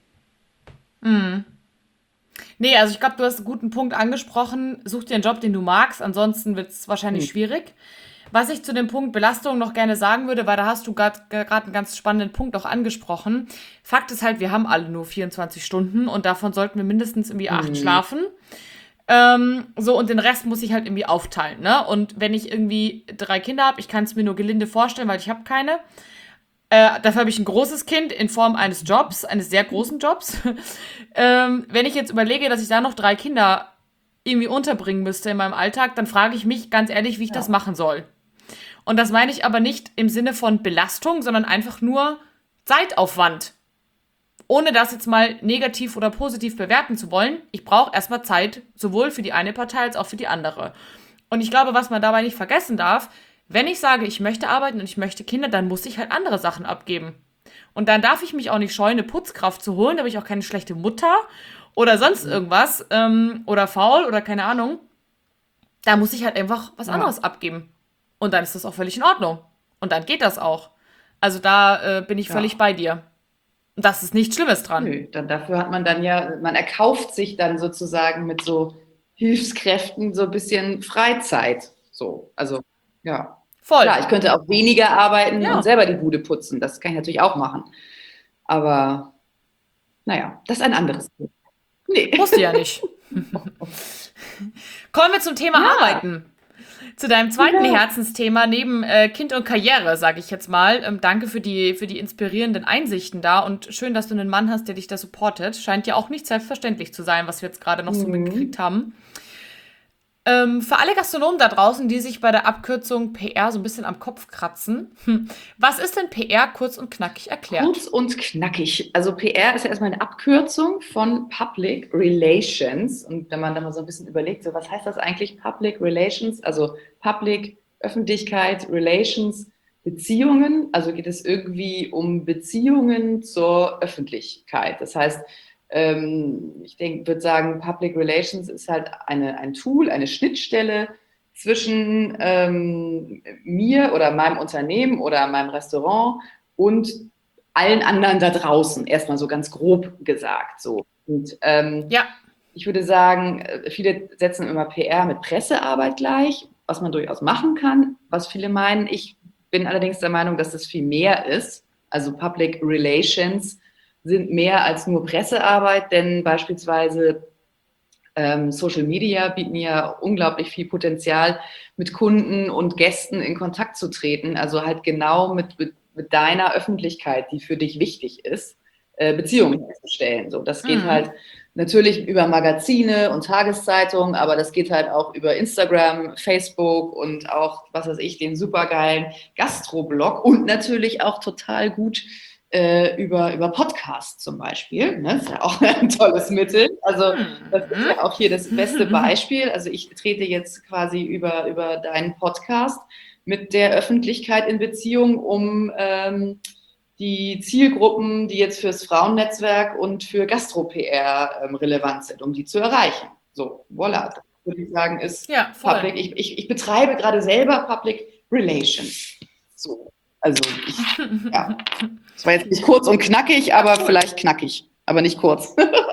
Mhm. Nee, also ich glaube, du hast einen guten Punkt angesprochen. Such dir einen Job, den du magst, ansonsten wird es wahrscheinlich mhm. schwierig. Was ich zu dem Punkt Belastung noch gerne sagen würde, weil da hast du gerade einen ganz spannenden Punkt auch angesprochen. Fakt ist halt, wir haben alle nur vierundzwanzig Stunden und davon sollten wir mindestens irgendwie acht mhm. schlafen. Ähm, so, und den Rest muss ich halt irgendwie aufteilen, ne? Und wenn ich irgendwie drei Kinder habe, ich kann es mir nur gelinde vorstellen, weil ich habe keine. Äh, dafür habe ich ein großes Kind in Form eines Jobs, eines sehr großen Jobs. ähm, wenn ich jetzt überlege, dass ich da noch drei Kinder irgendwie unterbringen müsste in meinem Alltag, dann frage ich mich ganz ehrlich, wie ich ja. das machen soll. Und das meine ich aber nicht im Sinne von Belastung, sondern einfach nur Zeitaufwand. Ohne das jetzt mal negativ oder positiv bewerten zu wollen, ich brauche erstmal Zeit, sowohl für die eine Partei als auch für die andere. Und ich glaube, was man dabei nicht vergessen darf, wenn ich sage, ich möchte arbeiten und ich möchte Kinder, dann muss ich halt andere Sachen abgeben. Und dann darf ich mich auch nicht scheuen, eine Putzkraft zu holen, da bin ich auch keine schlechte Mutter oder sonst irgendwas ähm, oder faul oder keine Ahnung. Da muss ich halt einfach was anderes ja. abgeben. Und dann ist das auch völlig in Ordnung. Und dann geht das auch. Also da äh, bin ich ja. völlig bei dir. Und das ist nichts Schlimmes dran. Nö, dann dafür hat man dann ja, man erkauft sich dann sozusagen mit so Hilfskräften so ein bisschen Freizeit. So, also ja. Voll. Klar, ich könnte auch weniger arbeiten ja. und selber die Bude putzen. Das kann ich natürlich auch machen. Aber naja, das ist ein anderes Thema. Nee. Musst du ja nicht. Kommen wir zum Thema ja. Arbeiten. Zu deinem zweiten ja. Herzensthema neben äh, Kind und Karriere, sage ich jetzt mal. Ähm, danke für die, für die inspirierenden Einsichten da und schön, dass du einen Mann hast, der dich da supportet. Scheint ja auch nicht selbstverständlich zu sein, was wir jetzt gerade noch mhm. so mitgekriegt haben. Ähm, für alle Gastronomen da draußen, die sich bei der Abkürzung P R so ein bisschen am Kopf kratzen, hm, was ist denn P R kurz und knackig erklärt? Kurz und knackig. Also P R ist ja erstmal eine Abkürzung von Public Relations. Und wenn man da mal so ein bisschen überlegt, so was heißt das eigentlich, Public Relations? Also Public, Öffentlichkeit, Relations, Beziehungen. Also geht es irgendwie um Beziehungen zur Öffentlichkeit. Das heißt, ich denke, würde sagen, Public Relations ist halt eine, ein Tool, eine Schnittstelle zwischen ähm, mir oder meinem Unternehmen oder meinem Restaurant und allen anderen da draußen, erstmal so ganz grob gesagt. So. Und ähm, ja. ich würde sagen, viele setzen immer P R mit Pressearbeit gleich, was man durchaus machen kann, was viele meinen. Ich bin allerdings der Meinung, dass das viel mehr ist. Also Public Relations sind mehr als nur Pressearbeit, denn beispielsweise ähm, Social Media bieten ja unglaublich viel Potenzial, mit Kunden und Gästen in Kontakt zu treten. Also halt genau mit, mit, mit deiner Öffentlichkeit, die für dich wichtig ist, äh, Beziehungen herzustellen. So, das geht Mhm. halt natürlich über Magazine und Tageszeitungen, aber das geht halt auch über Instagram, Facebook und auch, was weiß ich, den supergeilen Gastroblog und natürlich auch total gut äh, über, über Podcasts zum Beispiel. Ne? Das ist ja auch ein tolles Mittel. Also das ist ja auch hier das beste Beispiel. Also ich trete jetzt quasi über, über deinen Podcast mit der Öffentlichkeit in Beziehung, um ähm, die Zielgruppen, die jetzt fürs Frauennetzwerk und für Gastro-P R ähm, relevant sind, um die zu erreichen. So, voilà. Das würde ich sagen, ist Ja, voll. Public. Ich, ich, ich betreibe gerade selber Public Relations. So, also ich, ja. Das war jetzt nicht kurz und knackig, aber cool. vielleicht knackig, aber nicht kurz.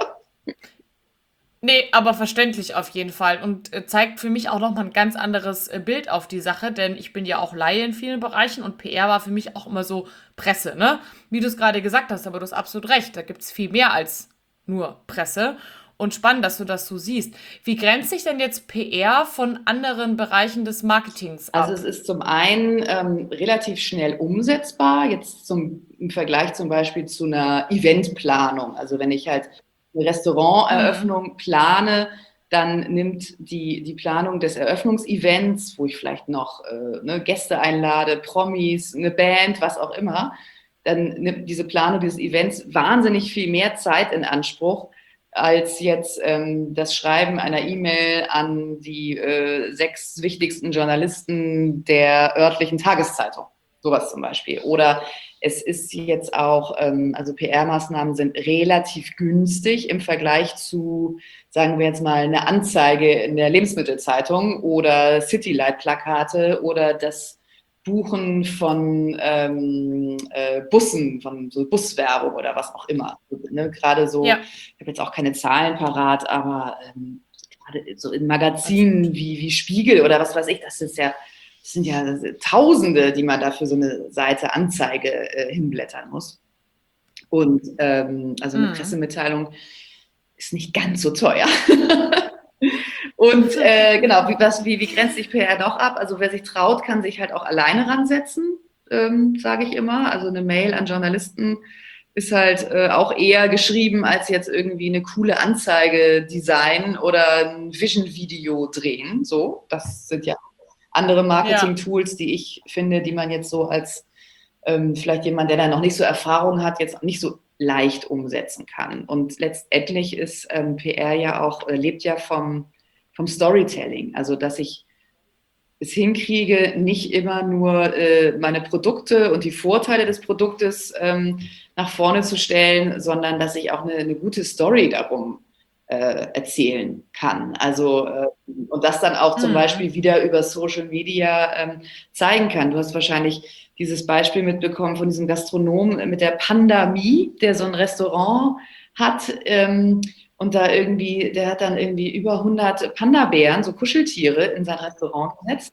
Nee, aber verständlich auf jeden Fall und äh, zeigt für mich auch nochmal ein ganz anderes äh, Bild auf die Sache, denn ich bin ja auch Laie in vielen Bereichen und P R war für mich auch immer so Presse, ne? Wie du es gerade gesagt hast, aber du hast absolut recht, da gibt es viel mehr als nur Presse. Und spannend, dass du das so siehst. Wie grenzt sich denn jetzt P R von anderen Bereichen des Marketings Also ab? es ist zum einen ähm, relativ schnell umsetzbar, jetzt zum, im Vergleich zum Beispiel zu einer Eventplanung. Also wenn ich halt eine Mhm. Restauranteröffnung plane, dann nimmt die, die Planung des Eröffnungsevents, wo ich vielleicht noch äh, ne, Gäste einlade, Promis, eine Band, was auch immer, dann nimmt diese Planung dieses Events wahnsinnig viel mehr Zeit in Anspruch, als jetzt ähm, das Schreiben einer E-Mail an die äh, sechs wichtigsten Journalisten der örtlichen Tageszeitung. Sowas zum Beispiel. Oder es ist jetzt auch, ähm, also P R-Maßnahmen sind relativ günstig im Vergleich zu, sagen wir jetzt mal, eine Anzeige in der Lebensmittelzeitung oder Citylight-Plakate oder das Buchen von ähm, äh, Bussen, von so Buswerbung oder was auch immer. Ne? Gerade so, Ja, ich habe jetzt auch keine Zahlen parat, aber ähm, gerade so in alles Magazinen gut. wie, wie Spiegel oder was weiß ich, das ist ja, das sind ja Tausende, die man da für so eine Seite Anzeige äh, hinblättern muss. Und ähm, also eine Mhm. Pressemitteilung ist nicht ganz so teuer. Und äh, genau, wie, was, wie, wie grenzt sich P R doch ab? Also wer sich traut, kann sich halt auch alleine ransetzen, ähm, sage ich immer. Also eine Mail an Journalisten ist halt äh, auch eher geschrieben, als jetzt irgendwie eine coole Anzeige designen oder ein Vision-Video drehen. So, das sind ja andere Ja. Marketing-Tools, die ich finde, die man jetzt so als ähm, vielleicht jemand, der da noch nicht so Erfahrung hat, jetzt nicht so leicht umsetzen kann. Und letztendlich ist ähm, P R ja auch, äh, lebt ja vom, vom Storytelling. Also, dass ich es hinkriege, nicht immer nur äh, meine Produkte und die Vorteile des Produktes ähm, nach vorne zu stellen, sondern dass ich auch eine, eine gute Story darum äh, erzählen kann. Also äh, und das dann auch zum Mhm. Beispiel wieder über Social Media ähm, zeigen kann. Du hast wahrscheinlich dieses Beispiel mitbekommen von diesem Gastronomen mit der Pandemie, der so ein Restaurant hat. Ähm, und da irgendwie, der hat dann irgendwie über hundert Panda-Bären, so Kuscheltiere, in sein Restaurant gesetzt,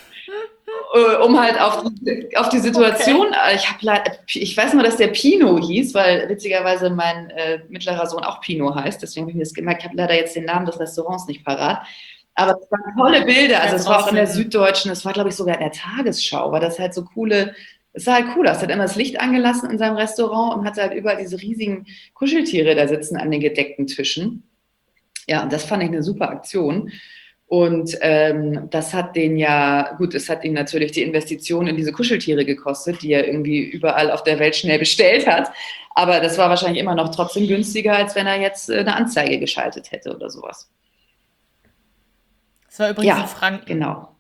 äh, um halt auf die, auf die Situation, Okay. äh, ich, hab, ich weiß nur, dass der Pino hieß, weil witzigerweise mein äh, mittlerer Sohn auch Pino heißt, deswegen habe ich mir das gemerkt, ich habe leider jetzt den Namen des Restaurants nicht parat. Aber es waren tolle Bilder, Ich also werde es es war auch in der rausfinden. Süddeutschen, es war glaube ich sogar in der Tagesschau, weil das halt so coole, es sah halt cool aus. Er hat immer das Licht angelassen in seinem Restaurant und hatte halt überall diese riesigen Kuscheltiere da sitzen an den gedeckten Tischen. Ja, und das fand ich eine super Aktion. Und ähm, das hat den ja, gut, es hat ihn natürlich die Investition in diese Kuscheltiere gekostet, die er irgendwie überall auf der Welt schnell bestellt hat. Aber das war wahrscheinlich immer noch trotzdem günstiger, als wenn er jetzt äh, eine Anzeige geschaltet hätte oder sowas. Das war übrigens in Ja, Franken. genau.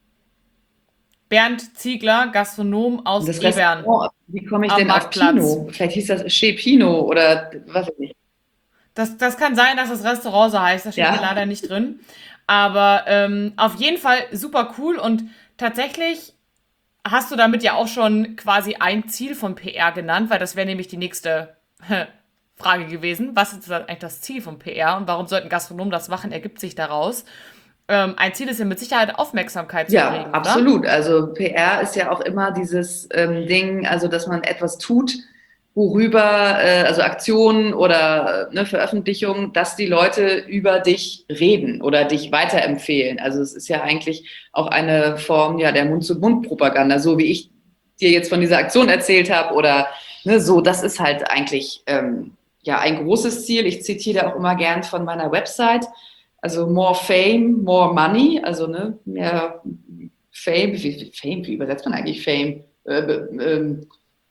Bernd Ziegler, Gastronom Und aus das Ebern Restaurant, wie komme ich am denn auf Marktplatz. Pino? Vielleicht hieß das Chez Pino oder was weiß ich. Das, das kann sein, dass das Restaurant so heißt. Das steht hier Ja, leider nicht drin. Aber ähm, auf jeden Fall super cool. Und tatsächlich hast du damit ja auch schon quasi ein Ziel von P R genannt, weil das wäre nämlich die nächste Frage gewesen. Was ist eigentlich das Ziel von P R und warum sollten Gastronomen das machen? Ergibt sich daraus. Ähm, ein Ziel ist ja mit Sicherheit Aufmerksamkeit zu ja, erregen, oder? absolut. Also P R ist ja auch immer dieses ähm, Ding, also dass man etwas tut, worüber, äh, also Aktionen oder äh, ne, Veröffentlichungen, dass die Leute über dich reden oder dich weiterempfehlen. Also es ist ja eigentlich auch eine Form ja der Mund-zu-Mund-Propaganda, so wie ich dir jetzt von dieser Aktion erzählt habe oder ne, so. Das ist halt eigentlich ähm, ja ein großes Ziel. Ich zitiere auch immer gern von meiner Website. Also more fame, more money. Also ne, mehr Fame. Wie, Fame, wie übersetzt man eigentlich Fame? Äh, ähm,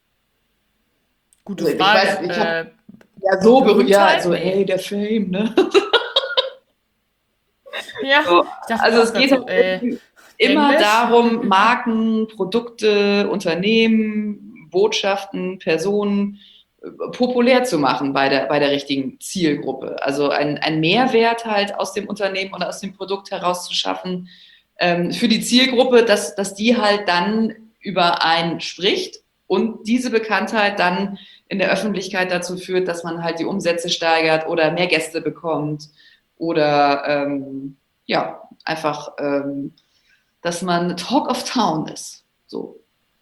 Gute also ich Frage. weiß, ich habe Äh, ja Be so berührt, ja, Berühmtheit? so Nee. hey, der Fame, ne? Ja, So, ich dachte mir also auch es gerade geht halt so, äh, immer Englisch? darum, Marken, Produkte, Unternehmen, Botschaften, Personen äh, populär zu machen bei der, bei der richtigen Zielgruppe. Also ein, ein Mehrwert halt aus dem Unternehmen oder aus dem Produkt herauszuschaffen ähm, für die Zielgruppe, dass, dass die halt dann über einen spricht und diese Bekanntheit dann in der Öffentlichkeit dazu führt, dass man halt die Umsätze steigert oder mehr Gäste bekommt oder ähm, ja, einfach, ähm, dass man Talk of Town ist. So.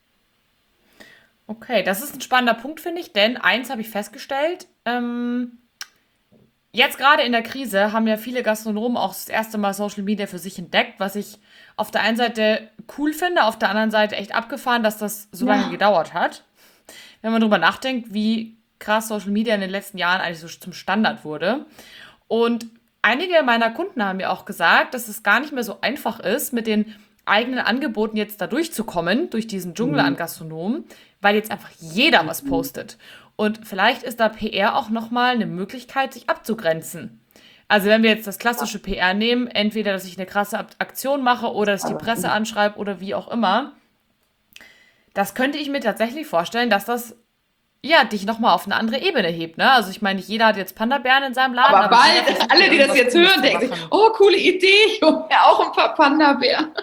Okay, das ist ein spannender Punkt, finde ich, denn eins habe ich festgestellt. Ähm, jetzt gerade in der Krise haben ja viele Gastronomen auch das erste Mal Social Media für sich entdeckt, was ich auf der einen Seite cool finde, auf der anderen Seite echt abgefahren, dass das so lange Ja, gedauert hat. Wenn man drüber nachdenkt, wie krass Social Media in den letzten Jahren eigentlich so zum Standard wurde. Und einige meiner Kunden haben mir auch gesagt, dass es gar nicht mehr so einfach ist, mit den eigenen Angeboten jetzt da durchzukommen, durch diesen Dschungel an Gastronomen, weil jetzt einfach jeder was postet. Und vielleicht ist da P R auch nochmal eine Möglichkeit, sich abzugrenzen. Also wenn wir jetzt das klassische P R nehmen, entweder, dass ich eine krasse Aktion mache oder dass ich die Presse anschreibe oder wie auch immer, das könnte ich mir tatsächlich vorstellen, dass das ja dich nochmal auf eine andere Ebene hebt. Ne? Also ich meine, nicht jeder hat jetzt Panda-Bären in seinem Laden, aber aber jeder bald, versucht ja alle, die das irgendwas jetzt Cooles hören, zu denken sich, machen. oh, coole Idee, ich hole mir auch ein paar Panda-Bären.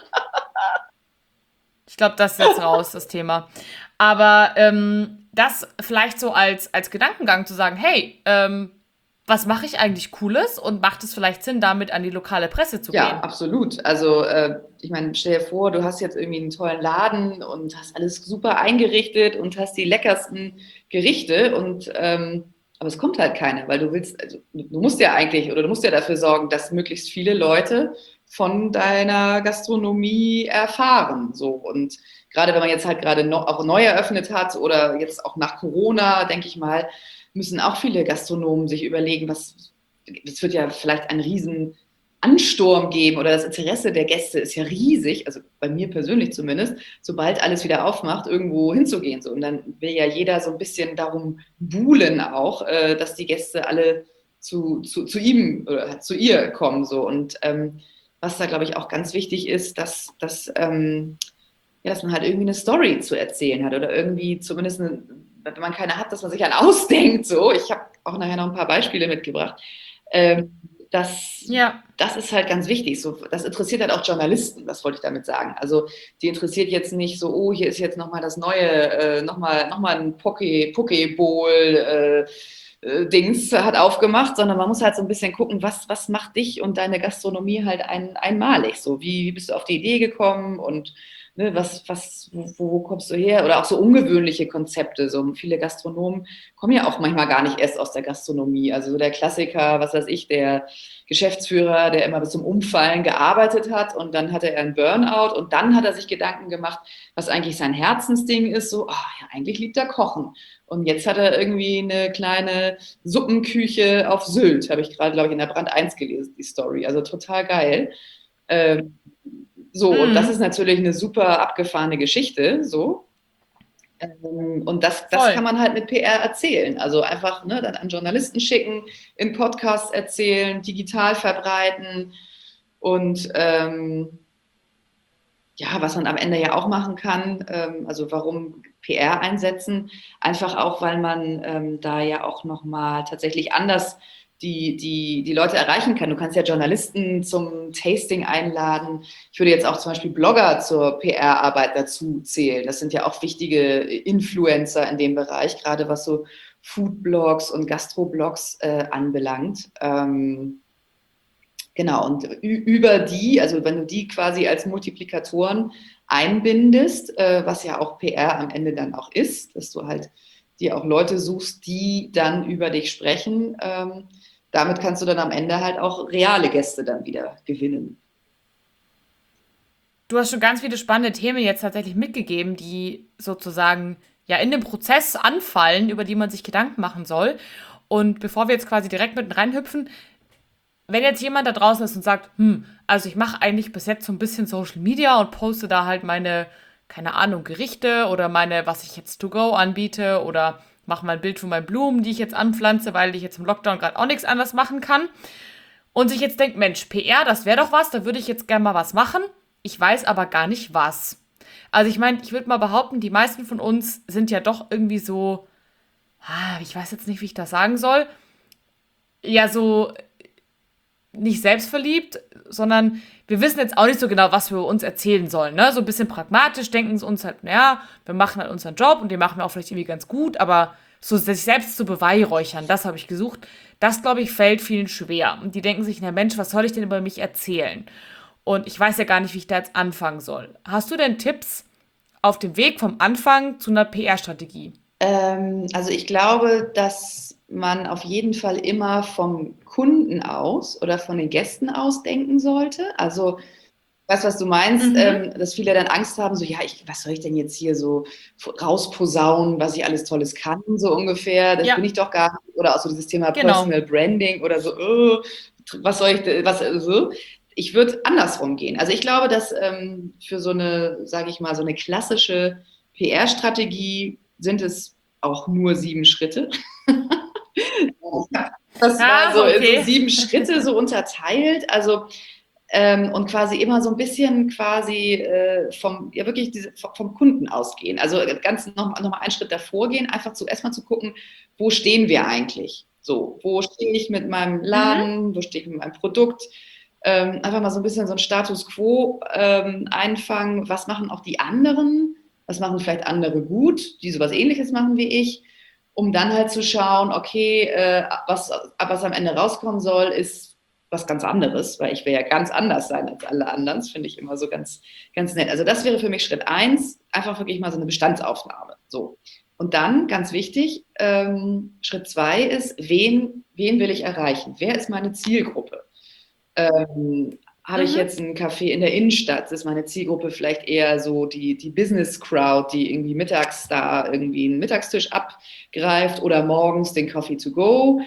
Ich glaube, das ist jetzt raus, das Thema. Aber ähm, das vielleicht so als, als Gedankengang zu sagen, hey, ähm, was mache ich eigentlich Cooles und macht es vielleicht Sinn, damit an die lokale Presse zu Ja, gehen? absolut. Also äh, ich meine, stell dir vor, du hast jetzt irgendwie einen tollen Laden und hast alles super eingerichtet und hast die leckersten Gerichte und ähm, aber es kommt halt keiner, weil du willst, also du musst ja eigentlich oder du musst ja dafür sorgen, dass möglichst viele Leute von deiner Gastronomie erfahren. So und gerade wenn man jetzt halt gerade noch, auch neu eröffnet hat oder jetzt auch nach Corona, denke ich mal, müssen auch viele Gastronomen sich überlegen, was es wird ja vielleicht ein riesen Ansturm geben oder das Interesse der Gäste ist ja riesig, also bei mir persönlich zumindest, sobald alles wieder aufmacht, irgendwo hinzugehen. So. Und dann will ja jeder so ein bisschen darum buhlen auch, äh, dass die Gäste alle zu, zu, zu ihm oder zu ihr kommen. So. Und ähm, was da, glaube ich, auch ganz wichtig ist, dass, dass, ähm, ja, dass man halt irgendwie eine Story zu erzählen hat oder irgendwie zumindest, eine, wenn man keine hat, dass man sich einen ausdenkt. So. Ich habe auch nachher noch ein paar Beispiele mitgebracht. Ähm, das, Ja, das ist halt ganz wichtig. So, das interessiert halt auch Journalisten, das wollte ich damit sagen. Also die interessiert jetzt nicht so, oh, hier ist jetzt nochmal das neue, äh, nochmal noch mal ein Poke, Pokeball, äh, äh, Dings hat aufgemacht, sondern man muss halt so ein bisschen gucken, was, was macht dich und deine Gastronomie halt ein, einmalig. So, wie, wie bist du auf die Idee gekommen und ne, was, was, wo, wo kommst du her? Oder auch so ungewöhnliche Konzepte. So viele Gastronomen kommen ja auch manchmal gar nicht erst aus der Gastronomie. Also so der Klassiker, was weiß ich, der Geschäftsführer, der immer bis zum Umfallen gearbeitet hat und dann hatte er einen Burnout und dann hat er sich Gedanken gemacht, was eigentlich sein Herzensding ist. So, oh, ja, eigentlich liebt er Kochen. Und jetzt hat er irgendwie eine kleine Suppenküche auf Sylt, habe ich gerade, glaube ich, in der Brand eins gelesen, die Story. Also total geil. Ähm, so, und das ist mhm, natürlich eine super abgefahrene Geschichte, so. Ähm, und das, das kann voll. man halt mit P R erzählen. Also einfach ne, dann an Journalisten schicken, in Podcasts erzählen, digital verbreiten und ähm, ja, was man am Ende ja auch machen kann, ähm, also warum P R einsetzen, einfach auch, weil man ähm, da ja auch nochmal tatsächlich anders die, die, die Leute erreichen kann. Du kannst ja Journalisten zum Tasting einladen. Ich würde jetzt auch zum Beispiel Blogger zur P R-Arbeit dazu zählen. Das sind ja auch wichtige Influencer in dem Bereich, gerade was so Foodblogs und Gastroblogs äh, anbelangt. Ähm, Genau, und über die, also wenn du die quasi als Multiplikatoren einbindest, äh, was ja auch P R am Ende dann auch ist, dass du halt dir auch Leute suchst, die dann über dich sprechen. Ähm, damit kannst du dann am Ende halt auch reale Gäste dann wieder gewinnen. Du hast schon ganz viele spannende Themen jetzt tatsächlich mitgegeben, die sozusagen ja in dem Prozess anfallen, über die man sich Gedanken machen soll. Und bevor wir jetzt quasi direkt mitten reinhüpfen, wenn jetzt jemand da draußen ist und sagt, hm, also ich mache eigentlich bis jetzt so ein bisschen Social Media und poste da halt meine, keine Ahnung, Gerichte oder meine, was ich jetzt to go anbiete oder mache mal ein Bild von meinen Blumen, die ich jetzt anpflanze, weil ich jetzt im Lockdown gerade auch nichts anderes machen kann. Und sich jetzt denkt, Mensch, P R, das wäre doch was, da würde ich jetzt gerne mal was machen. Ich weiß aber gar nicht was. Also ich meine, ich würde mal behaupten, die meisten von uns sind ja doch irgendwie so, ah, ich weiß jetzt nicht, wie ich das sagen soll, ja so nicht selbstverliebt, sondern wir wissen jetzt auch nicht so genau, was wir uns erzählen sollen. Ne? So ein bisschen pragmatisch denken sie uns halt, naja, wir machen halt unseren Job und den machen wir auch vielleicht irgendwie ganz gut, aber so sich selbst zu beweihräuchern, das habe ich gesucht. Das, glaube ich, fällt vielen schwer. Und die denken sich, na Mensch, was soll ich denn über mich erzählen? Und ich weiß ja gar nicht, wie ich da jetzt anfangen soll. Hast du denn Tipps auf dem Weg vom Anfang zu einer P R-Strategie? Ähm, also ich glaube, dass man auf jeden Fall immer vom Kunden aus oder von den Gästen aus denken sollte. Also weißt, was du meinst, Mhm. ähm, dass viele dann Angst haben, so, ja, ich, was soll ich denn jetzt hier so rausposaunen, was ich alles Tolles kann, so ungefähr, das bin Ja, ich doch gar nicht. Oder auch so dieses Thema genau. Personal Branding oder so, oh, was soll ich, denn- was, äh, so. Ich würde andersrum gehen. Also ich glaube, dass ähm, für so eine, sage ich mal, so eine klassische P R-Strategie sind es auch nur sieben Schritte. Ich habe das mal so Ah, in so okay. sieben Schritte so unterteilt. Also ähm, und quasi immer so ein bisschen quasi äh, vom, ja wirklich diese, vom Kunden ausgehen. Also ganz noch, noch mal einen Schritt davor gehen, einfach zu erstmal zu gucken, wo stehen wir eigentlich? So, wo stehe ich mit meinem Mhm. Laden, wo stehe ich mit meinem Produkt? Ähm, einfach mal so ein bisschen so ein Status quo ähm, einfangen. Was machen auch die anderen? Was machen vielleicht andere gut, die sowas ähnliches machen wie ich? Um dann halt zu schauen, okay, äh, was, was am Ende rauskommen soll, ist was ganz anderes, weil ich will ja ganz anders sein als alle anderen. Das finde ich immer so ganz, ganz nett. Also das wäre für mich Schritt eins, einfach wirklich mal so eine Bestandsaufnahme. So. Und dann, ganz wichtig, ähm, Schritt zwei ist, wen, wen will ich erreichen? Wer ist meine Zielgruppe? Ähm, habe ich Mhm. jetzt einen Café in der Innenstadt, ist meine Zielgruppe vielleicht eher so die, die Business Crowd, die irgendwie mittags da irgendwie einen Mittagstisch abgreift oder morgens den Coffee to go.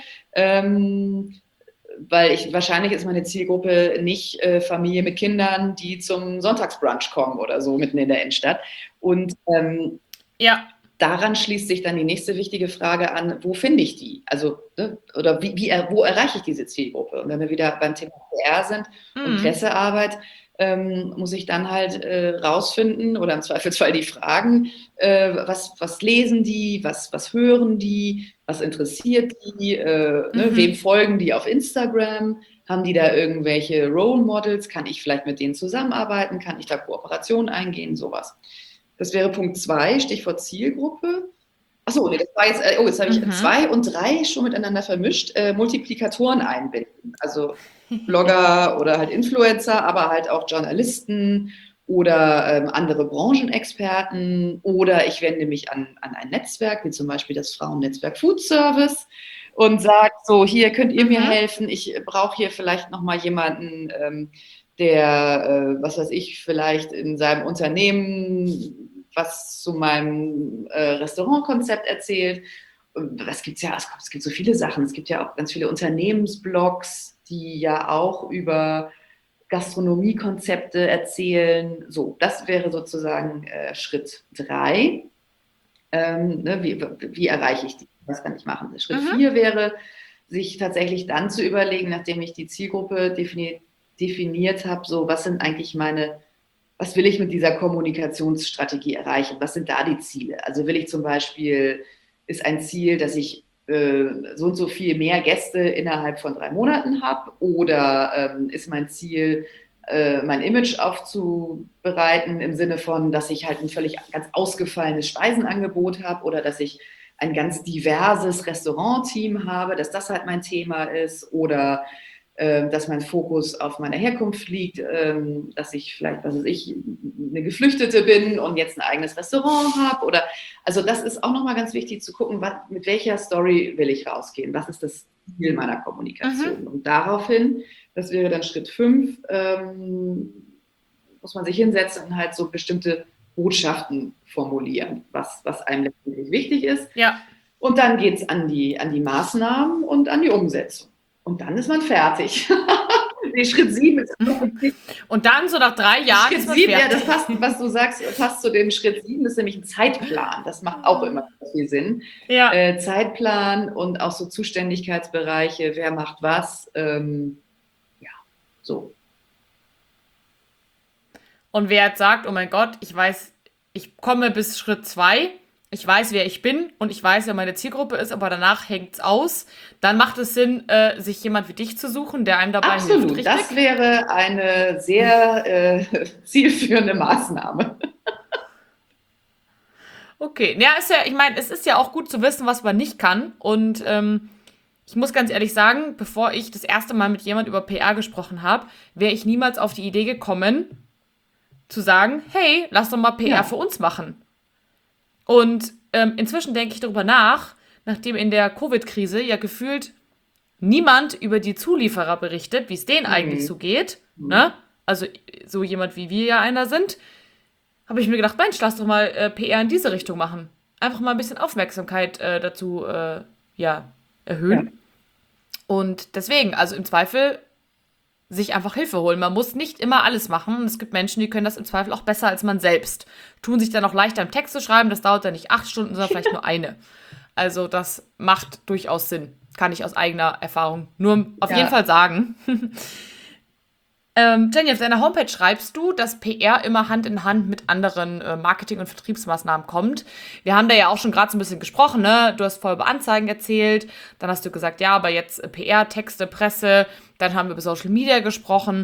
Ähm, weil ich wahrscheinlich ist meine Zielgruppe nicht äh, Familie mit Kindern, die zum Sonntagsbrunch kommen oder so mitten in der Innenstadt. Und ähm, Ja. daran schließt sich dann die nächste wichtige Frage an, wo finde ich die? Also, ne, oder wie, wie, wo erreiche ich diese Zielgruppe? Und wenn wir wieder beim Thema P R sind und Mhm. Pressearbeit, ähm, muss ich dann halt äh, rausfinden oder im Zweifelsfall die fragen, äh, was, was lesen die, was, was hören die, was interessiert die, äh, ne, wem Mhm. folgen die auf Instagram? Haben die da irgendwelche Role Models? Kann ich vielleicht mit denen zusammenarbeiten? Kann ich da Kooperationen eingehen? Sowas. Das wäre Punkt zwei, Stichwort Zielgruppe. Achso, nee, das war jetzt, äh, oh, jetzt habe ich Mhm. zwei und drei schon miteinander vermischt. Äh, Multiplikatoren einbinden. Also Blogger oder halt Influencer, aber halt auch Journalisten oder ähm, andere Branchenexperten. Oder ich wende mich an, an ein Netzwerk, wie zum Beispiel das Frauennetzwerk Food Service und sage so, hier könnt ihr mir Mhm. helfen. Ich brauche hier vielleicht nochmal jemanden, ähm, der, äh, was weiß ich, vielleicht in seinem Unternehmen was zu meinem äh, Restaurantkonzept erzählt. Was gibt es ja? Es gibt so viele Sachen. Es gibt ja auch ganz viele Unternehmensblogs, die ja auch über Gastronomiekonzepte erzählen. So, das wäre sozusagen äh, Schritt drei. Ähm, ne, wie, wie erreiche ich die? Was kann ich machen? Schritt Mhm. vier wäre, sich tatsächlich dann zu überlegen, nachdem ich die Zielgruppe defini definiert habe, so was sind eigentlich meine, was will ich mit dieser Kommunikationsstrategie erreichen? Was sind da die Ziele? Also will ich zum Beispiel, ist ein Ziel, dass ich äh, so und so viel mehr Gäste innerhalb von drei Monaten habe? Oder ähm, ist mein Ziel, äh, mein Image aufzubereiten im Sinne von, dass ich halt ein völlig ganz ausgefallenes Speisenangebot habe oder dass ich ein ganz diverses Restaurantteam habe, dass das halt mein Thema ist oder äh, dass mein Fokus auf meiner Herkunft liegt, äh, dass ich vielleicht, was weiß ich, eine Geflüchtete bin und jetzt ein eigenes Restaurant habe. Oder also das ist auch nochmal ganz wichtig zu gucken, was, mit welcher Story will ich rausgehen? Was ist das Ziel meiner Kommunikation? Mhm. Und daraufhin, das wäre dann Schritt fünf, ähm, muss man sich hinsetzen und halt so bestimmte Botschaften formulieren, was, was einem letztendlich wichtig ist. Ja. Und dann geht es an die, an die Maßnahmen und an die Umsetzung. Und dann ist man fertig. Nee, Schritt sieben ist Und dann so nach drei Jahren Schritt ist man sieben, ja, fertig. das passt, was du sagst, passt zu dem Schritt sieben, das ist nämlich ein Zeitplan. Das macht auch immer viel Sinn. Ja. Äh, Zeitplan und auch so Zuständigkeitsbereiche, wer macht was. Ähm, ja, so. Und wer jetzt sagt, oh mein Gott, ich weiß, ich komme bis Schritt zwei, ich weiß, wer ich bin und ich weiß, wer meine Zielgruppe ist, aber danach hängt's aus, dann macht es Sinn, äh, sich jemand wie dich zu suchen, der einem dabei Absolut, hilft, das wäre eine sehr äh, zielführende Maßnahme. Okay, ja, ist ja, ich meine, es ist ja auch gut zu wissen, was man nicht kann. Und ähm, ich muss ganz ehrlich sagen, bevor ich das erste Mal mit jemand über P R gesprochen habe, wäre ich niemals auf die Idee gekommen, zu sagen, hey, lass doch mal P R Ja. für uns machen. Und ähm, inzwischen denke ich darüber nach, nachdem in der Covid-Krise ja gefühlt niemand über die Zulieferer berichtet, wie es denen Mhm. eigentlich so geht, Mhm. ne? Also so jemand wie wir ja einer sind, habe ich mir gedacht, Mensch, lass doch mal äh, P R in diese Richtung machen. Einfach mal ein bisschen Aufmerksamkeit äh, dazu äh, ja, erhöhen. Ja. Und deswegen, also im Zweifel sich einfach Hilfe holen. Man muss nicht immer alles machen. Und es gibt Menschen, die können das im Zweifel auch besser als man selbst. Tun sich dann auch leichter im Text zu schreiben. Das dauert dann nicht acht Stunden, sondern vielleicht nur eine. Also das macht durchaus Sinn. Kann ich aus eigener Erfahrung nur auf Ja. jeden Fall sagen. ähm, Jenny, auf deiner Homepage schreibst du, dass P R immer Hand in Hand mit anderen äh, Marketing- und Vertriebsmaßnahmen kommt. Wir haben da ja auch schon gerade so ein bisschen gesprochen, ne? Du hast vorher über Anzeigen erzählt, dann hast du gesagt, ja, aber jetzt äh, P R, Texte, Presse, dann haben wir über Social Media gesprochen.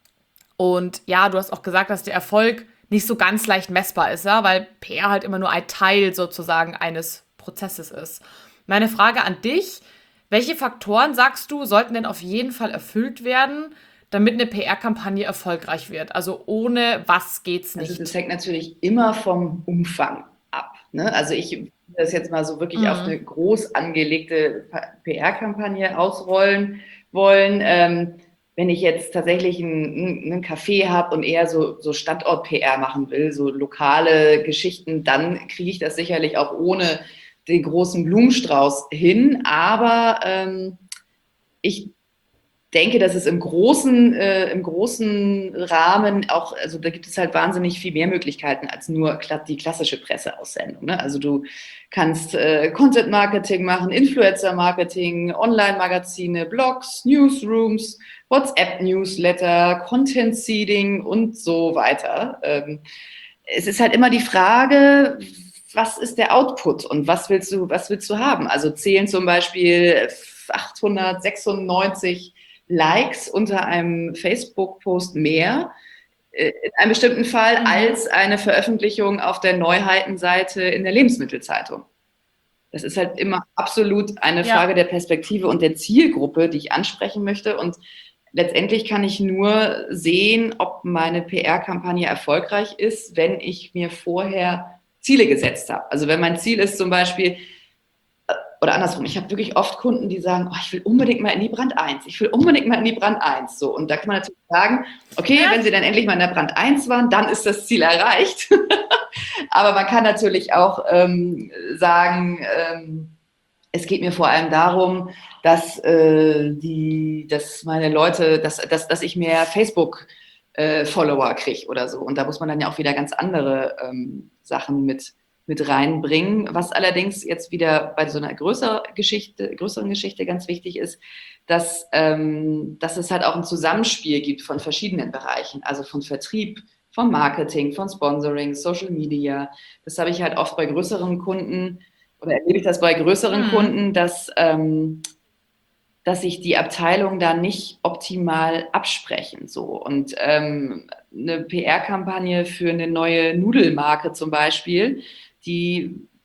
Und ja, du hast auch gesagt, dass der Erfolg nicht so ganz leicht messbar ist, ja, weil P R halt immer nur ein Teil sozusagen eines Prozesses ist. Meine Frage an dich, welche Faktoren, sagst du, sollten denn auf jeden Fall erfüllt werden, damit eine P R-Kampagne erfolgreich wird? Also ohne was geht's nicht? Also das hängt natürlich immer vom Umfang ab. Ne? Also ich will das jetzt mal so wirklich Mhm. auf eine groß angelegte P R-Kampagne ausrollen wollen. Ähm, wenn ich jetzt tatsächlich einen, einen Café habe und eher so, so Standort-P R machen will, so lokale Geschichten, dann kriege ich das sicherlich auch ohne den großen Blumenstrauß hin. Aber ähm, ich denke, dass es im großen, äh, im großen Rahmen auch, also da gibt es halt wahnsinnig viel mehr Möglichkeiten als nur die klassische Presseaussendung. Ne? Also du kannst äh, Content-Marketing machen, Influencer-Marketing, Online-Magazine, Blogs, Newsrooms, WhatsApp-Newsletter, Content-Seeding und so weiter. Ähm, es ist halt immer die Frage, was ist der Output und was willst du, was willst du haben? Also zählen zum Beispiel achthundertsechsundneunzig Likes unter einem Facebook-Post mehr äh, in einem bestimmten Fall Mhm. als eine Veröffentlichung auf der Neuheitenseite in der Lebensmittelzeitung. Das ist halt immer absolut eine Ja. Frage der Perspektive und der Zielgruppe, die ich ansprechen möchte. Und letztendlich kann ich nur sehen, ob meine P R-Kampagne erfolgreich ist, wenn ich mir vorher Ziele gesetzt habe. Also wenn mein Ziel ist zum Beispiel, oder andersrum, ich habe wirklich oft Kunden, die sagen, oh, ich will unbedingt mal in die Brand eins, ich will unbedingt mal in die Brand eins. So, und da kann man natürlich sagen, okay, Ja. wenn sie dann endlich mal in der Brand eins waren, dann ist das Ziel erreicht. Aber man kann natürlich auch ähm, sagen, ähm, es geht mir vor allem darum, dass, äh, die, dass meine Leute, dass, dass, dass ich mehr Facebook-Follower äh, kriege oder so. Und da muss man dann ja auch wieder ganz andere ähm, Sachen mit mit reinbringen. Was allerdings jetzt wieder bei so einer größeren Geschichte, größeren Geschichte ganz wichtig ist, dass, ähm, dass es halt auch ein Zusammenspiel gibt von verschiedenen Bereichen, also von Vertrieb, vom Marketing, von Sponsoring, Social Media. Das habe ich halt oft bei größeren Kunden oder erlebe ich das bei größeren Mhm. Kunden, dass, ähm, dass sich die Abteilungen da nicht optimal absprechen. So. Und ähm, eine P R-Kampagne für eine neue Nudelmarke zum Beispiel, die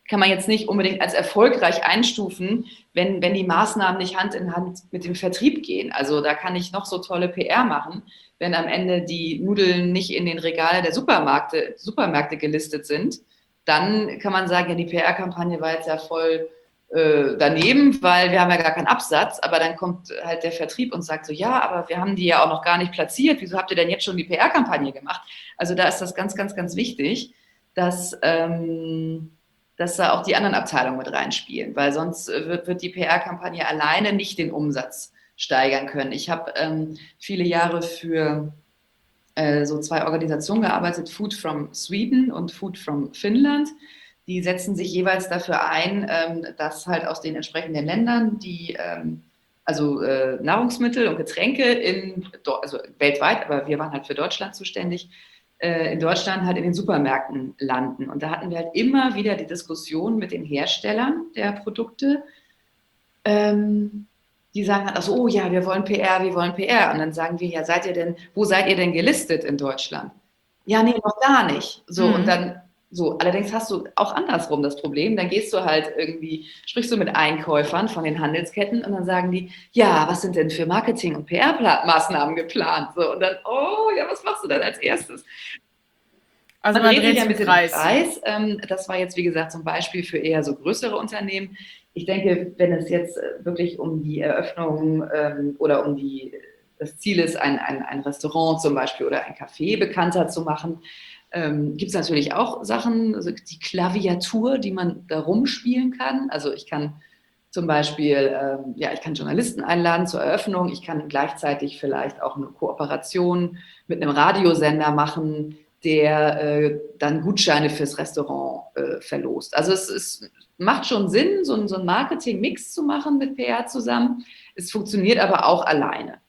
kann man jetzt nicht unbedingt als erfolgreich einstufen, wenn, wenn die Maßnahmen nicht Hand in Hand mit dem Vertrieb gehen. Also da kann ich noch so tolle P R machen, wenn am Ende die Nudeln nicht in den Regalen der Supermärkte, Supermärkte gelistet sind, dann kann man sagen, ja, die P R-Kampagne war jetzt ja voll äh, daneben, weil wir haben ja gar keinen Absatz, aber dann kommt halt der Vertrieb und sagt so, ja, aber wir haben die ja auch noch gar nicht platziert, wieso habt ihr denn jetzt schon die P R-Kampagne gemacht? Also da ist das ganz, ganz, ganz wichtig, dass, ähm, dass da auch die anderen Abteilungen mit reinspielen, weil sonst wird, wird die P R-Kampagne alleine nicht den Umsatz steigern können. Ich habe ähm, viele Jahre für äh, so zwei Organisationen gearbeitet, Food from Sweden und Food from Finnland. Die setzen sich jeweils dafür ein, ähm, dass halt aus den entsprechenden Ländern die ähm, also äh, Nahrungsmittel und Getränke in, also weltweit, aber wir waren halt für Deutschland zuständig, äh, in Deutschland halt in den Supermärkten landen. Und da hatten wir halt immer wieder die Diskussion mit den Herstellern der Produkte, ähm, die sagen halt, also, oh ja, wir wollen P R, wir wollen P R. Und dann sagen wir, ja, seid ihr denn, wo seid ihr denn gelistet in Deutschland? Ja, nee, noch gar nicht. So, Mhm. und dann, so, allerdings hast du auch andersrum das Problem. Dann gehst du halt irgendwie, sprichst du mit Einkäufern von den Handelsketten und dann sagen die, ja, was sind denn für Marketing- und P R-Maßnahmen geplant? So, und dann, oh, ja, was machst du dann als erstes? Also Man man dreht dreht sich sich ein im bisschen im Kreis. Kreis. Ähm, das war jetzt, wie gesagt, zum Beispiel für eher so größere Unternehmen. Ich denke, wenn es jetzt äh, wirklich um die Eröffnung ähm, oder um die, das Ziel ist, ein, ein, ein Restaurant zum Beispiel oder ein Café bekannter zu machen, ähm, gibt es natürlich auch Sachen, also die Klaviatur, die man da rumspielen kann. Also ich kann zum Beispiel, ähm, ja, ich kann Journalisten einladen zur Eröffnung. Ich kann gleichzeitig vielleicht auch eine Kooperation mit einem Radiosender machen, der äh, dann Gutscheine fürs Restaurant äh, verlost. Also es, es macht schon Sinn, so, ein, so einen Marketing-Mix zu machen mit P R zusammen. Es funktioniert aber auch alleine.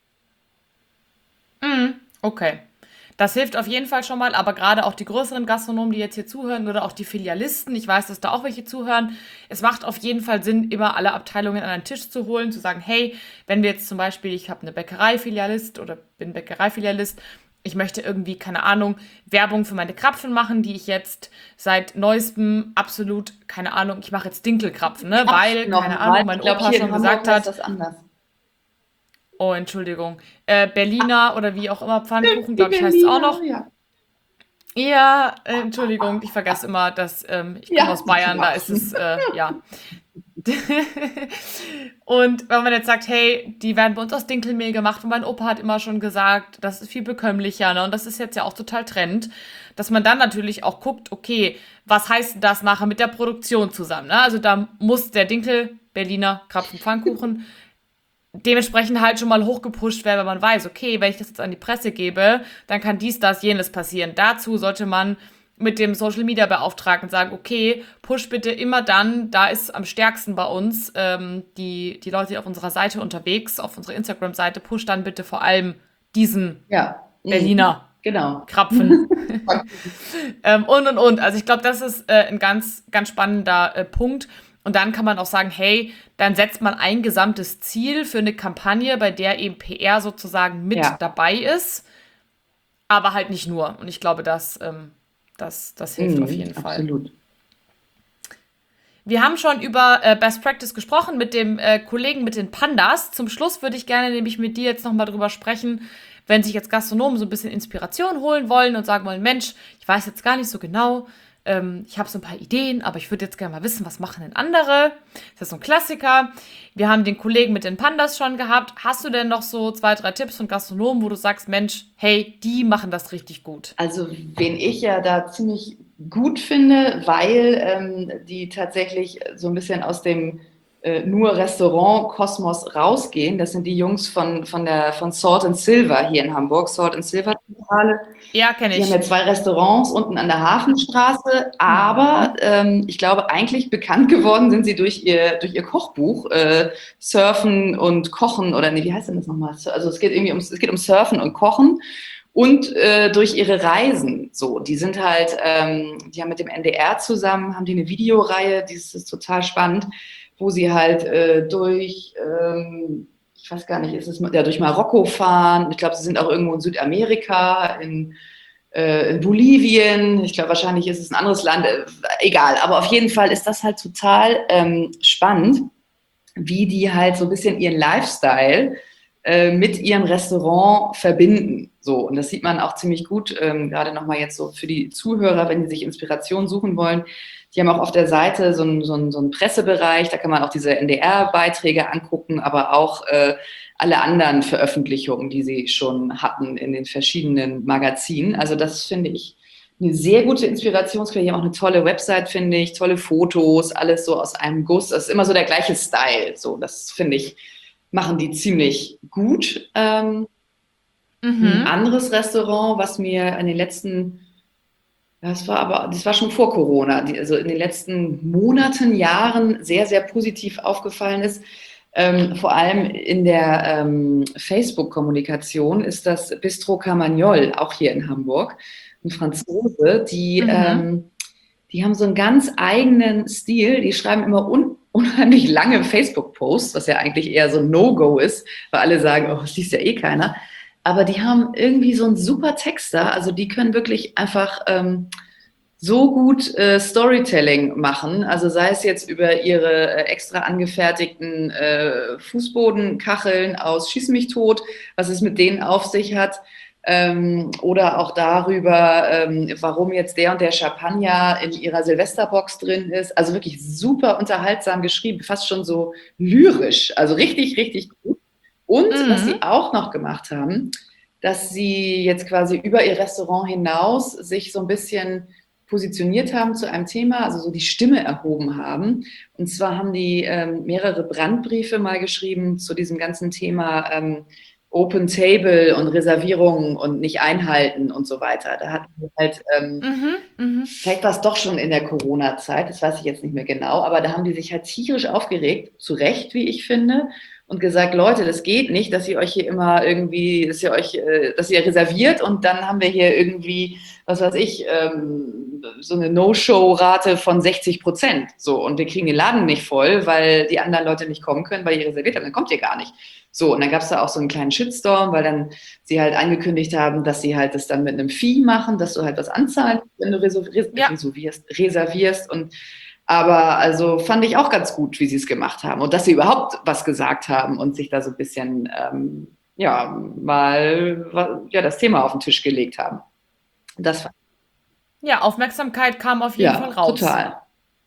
Mhm. Okay. Das hilft auf jeden Fall schon mal, aber gerade auch die größeren Gastronomen, die jetzt hier zuhören oder auch die Filialisten, ich weiß, dass da auch welche zuhören, es macht auf jeden Fall Sinn, immer alle Abteilungen an einen Tisch zu holen, zu sagen, hey, wenn wir jetzt zum Beispiel, ich habe eine Bäckerei-Filialist oder bin Bäckerei-Filialist, ich möchte irgendwie, keine Ahnung, Werbung für meine Krapfen machen, die ich jetzt seit neuestem absolut, keine Ahnung, ich mache jetzt Dinkelkrapfen, ne, weil, keine Nochmal, Ahnung, ich mein glaube, Opa hier in schon Hamburg gesagt heißt hat, das anders. oh, Entschuldigung, äh, Berliner oder wie auch immer, Pfannkuchen, Die glaube ich, heißt es auch Berliner, noch. ja. Ja, äh, Entschuldigung, ich vergesse immer, dass ähm, ich komme Ja, aus die Bayern, da ist es, Krapfen. äh, ja. Und wenn man jetzt sagt, hey, die werden bei uns aus Dinkelmehl gemacht und mein Opa hat immer schon gesagt, das ist viel bekömmlicher, ne? Und das ist jetzt ja auch total Trend, dass man dann natürlich auch guckt, okay, was heißt denn das nachher mit der Produktion zusammen, ne? Also da muss der Dinkel Berliner Krapfen-Pfannkuchen dementsprechend halt schon mal hochgepusht werden, wenn man weiß, okay, wenn ich das jetzt an die Presse gebe, dann kann dies, das, jenes passieren. Dazu sollte man mit dem Social Media Beauftragten sagen, okay, push bitte immer dann, da ist am stärksten bei uns ähm, die, die Leute auf unserer Seite unterwegs, auf unserer Instagram-Seite, push dann bitte vor allem diesen Ja, mhm. Berliner Genau. Krapfen. ähm, und und und. Also ich glaube, das ist äh, ein ganz, ganz spannender äh, Punkt. Und dann kann man auch sagen, hey, dann setzt man ein gesamtes Ziel für eine Kampagne, bei der eben P R sozusagen mit Ja, dabei ist, aber halt nicht nur. Und ich glaube, das, ähm, das, das hilft auf mhm, jeden Fall. absolut. Wir haben schon über äh, Best Practice gesprochen mit dem äh, Kollegen mit den Pandas. Zum Schluss würde ich gerne nämlich mit dir jetzt nochmal drüber sprechen, wenn sich jetzt Gastronomen so ein bisschen Inspiration holen wollen und sagen wollen, Mensch, ich weiß jetzt gar nicht so genau, ähm, ich habe so ein paar Ideen, aber ich würde jetzt gerne mal wissen, was machen denn andere? Das ist so ein Klassiker. Wir haben den Kollegen mit den Pandas schon gehabt. Hast du denn noch so zwei, drei Tipps von Gastronomen, wo du sagst, Mensch, hey, die machen das richtig gut? Also, wen ich ja da ziemlich gut finde, weil ähm, die tatsächlich so ein bisschen aus dem äh, nur Restaurant-Kosmos rausgehen. Das sind die Jungs von, von, der, von Salt and Silver hier in Hamburg, Salt and Silver Zentrale. Ja, kenne Die haben ja ich. zwei Restaurants unten an der Hafenstraße, aber ähm, ich glaube, eigentlich bekannt geworden sind sie durch ihr, durch ihr Kochbuch, äh, Surfen und Kochen, oder nee, wie heißt denn das nochmal? Also es geht irgendwie um, es geht um Surfen und Kochen und äh, durch ihre Reisen. So, die sind halt, ähm, die haben mit dem N D R zusammen, haben die eine Videoreihe, die ist, ist total spannend, wo sie halt äh, durch ähm, ich weiß gar nicht, ist es ja durch Marokko fahren. Ich glaube, sie sind auch irgendwo in Südamerika, in äh, in Bolivien. Ich glaube, wahrscheinlich ist es ein anderes Land. Äh, egal, aber auf jeden Fall ist das halt total ähm, spannend, wie die halt so ein bisschen ihren Lifestyle äh, mit ihrem Restaurant verbinden. So, und das sieht man auch ziemlich gut, ähm, gerade nochmal jetzt so für die Zuhörer, wenn die sich Inspiration suchen wollen. Die haben auch auf der Seite so einen, so einen, so einen Pressebereich, da kann man auch diese N D R-Beiträge angucken, aber auch äh, alle anderen Veröffentlichungen, die sie schon hatten in den verschiedenen Magazinen. Also das finde ich eine sehr gute Inspirationsquelle. Die haben auch eine tolle Website, finde ich, tolle Fotos, alles so aus einem Guss. Das ist immer so der gleiche Style. So, das finde ich, machen die ziemlich gut. Ähm, ein Mhm. anderes Restaurant, was mir in den letzten, das war aber, das war schon vor Corona, die, also in den letzten Monaten, Jahren sehr, sehr positiv aufgefallen ist, ähm, vor allem in der ähm, Facebook-Kommunikation, ist das Bistro Carmagnol, auch hier in Hamburg. Ein Franzose, die, Mhm. ähm, die haben so einen ganz eigenen Stil, die schreiben immer un unheimlich lange Facebook-Posts, was ja eigentlich eher so ein No-Go ist, weil alle sagen, oh, das liest ja eh keiner. Aber die haben irgendwie so einen super Texter, also die können wirklich einfach ähm, so gut äh, Storytelling machen. Also sei es jetzt über ihre äh, extra angefertigten äh, Fußbodenkacheln aus Schieß mich tot, was es mit denen auf sich hat. Ähm, oder auch darüber, ähm, warum jetzt der und der Champagner in ihrer Silvesterbox drin ist. Also wirklich super unterhaltsam geschrieben, fast schon so lyrisch. Also richtig, richtig gut. Und was sie Mhm. auch noch gemacht haben, dass sie jetzt quasi über ihr Restaurant hinaus sich so ein bisschen positioniert haben zu einem Thema, also so die Stimme erhoben haben. Und zwar haben die ähm, mehrere Brandbriefe mal geschrieben zu diesem ganzen Thema ähm, Open Table und Reservierungen und nicht einhalten und so weiter. Da hatten wir halt, ähm, Mhm. Mhm. vielleicht war es doch schon in der Corona-Zeit, das weiß ich jetzt nicht mehr genau, aber da haben die sich halt tierisch aufgeregt, zu Recht, wie ich finde, und gesagt, Leute, das geht nicht, dass ihr euch hier immer irgendwie, dass ihr euch, äh, dass ihr reserviert und dann haben wir hier irgendwie, was weiß ich, ähm, so eine No-Show-Rate von sechzig Prozent. So, und wir kriegen den Laden nicht voll, weil die anderen Leute nicht kommen können, weil ihr reserviert habt, dann kommt ihr gar nicht. So, und dann gab es da auch so einen kleinen Shitstorm, weil dann sie halt angekündigt haben, dass sie halt das dann mit einem Fee machen, dass du halt was anzahlst, wenn du Ja. reservierst, reservierst und aber also fand ich auch ganz gut, wie sie es gemacht haben und dass sie überhaupt was gesagt haben und sich da so ein bisschen ähm, ja mal ja das Thema auf den Tisch gelegt haben. Das Ja, Aufmerksamkeit kam auf jeden Fall ja raus. total.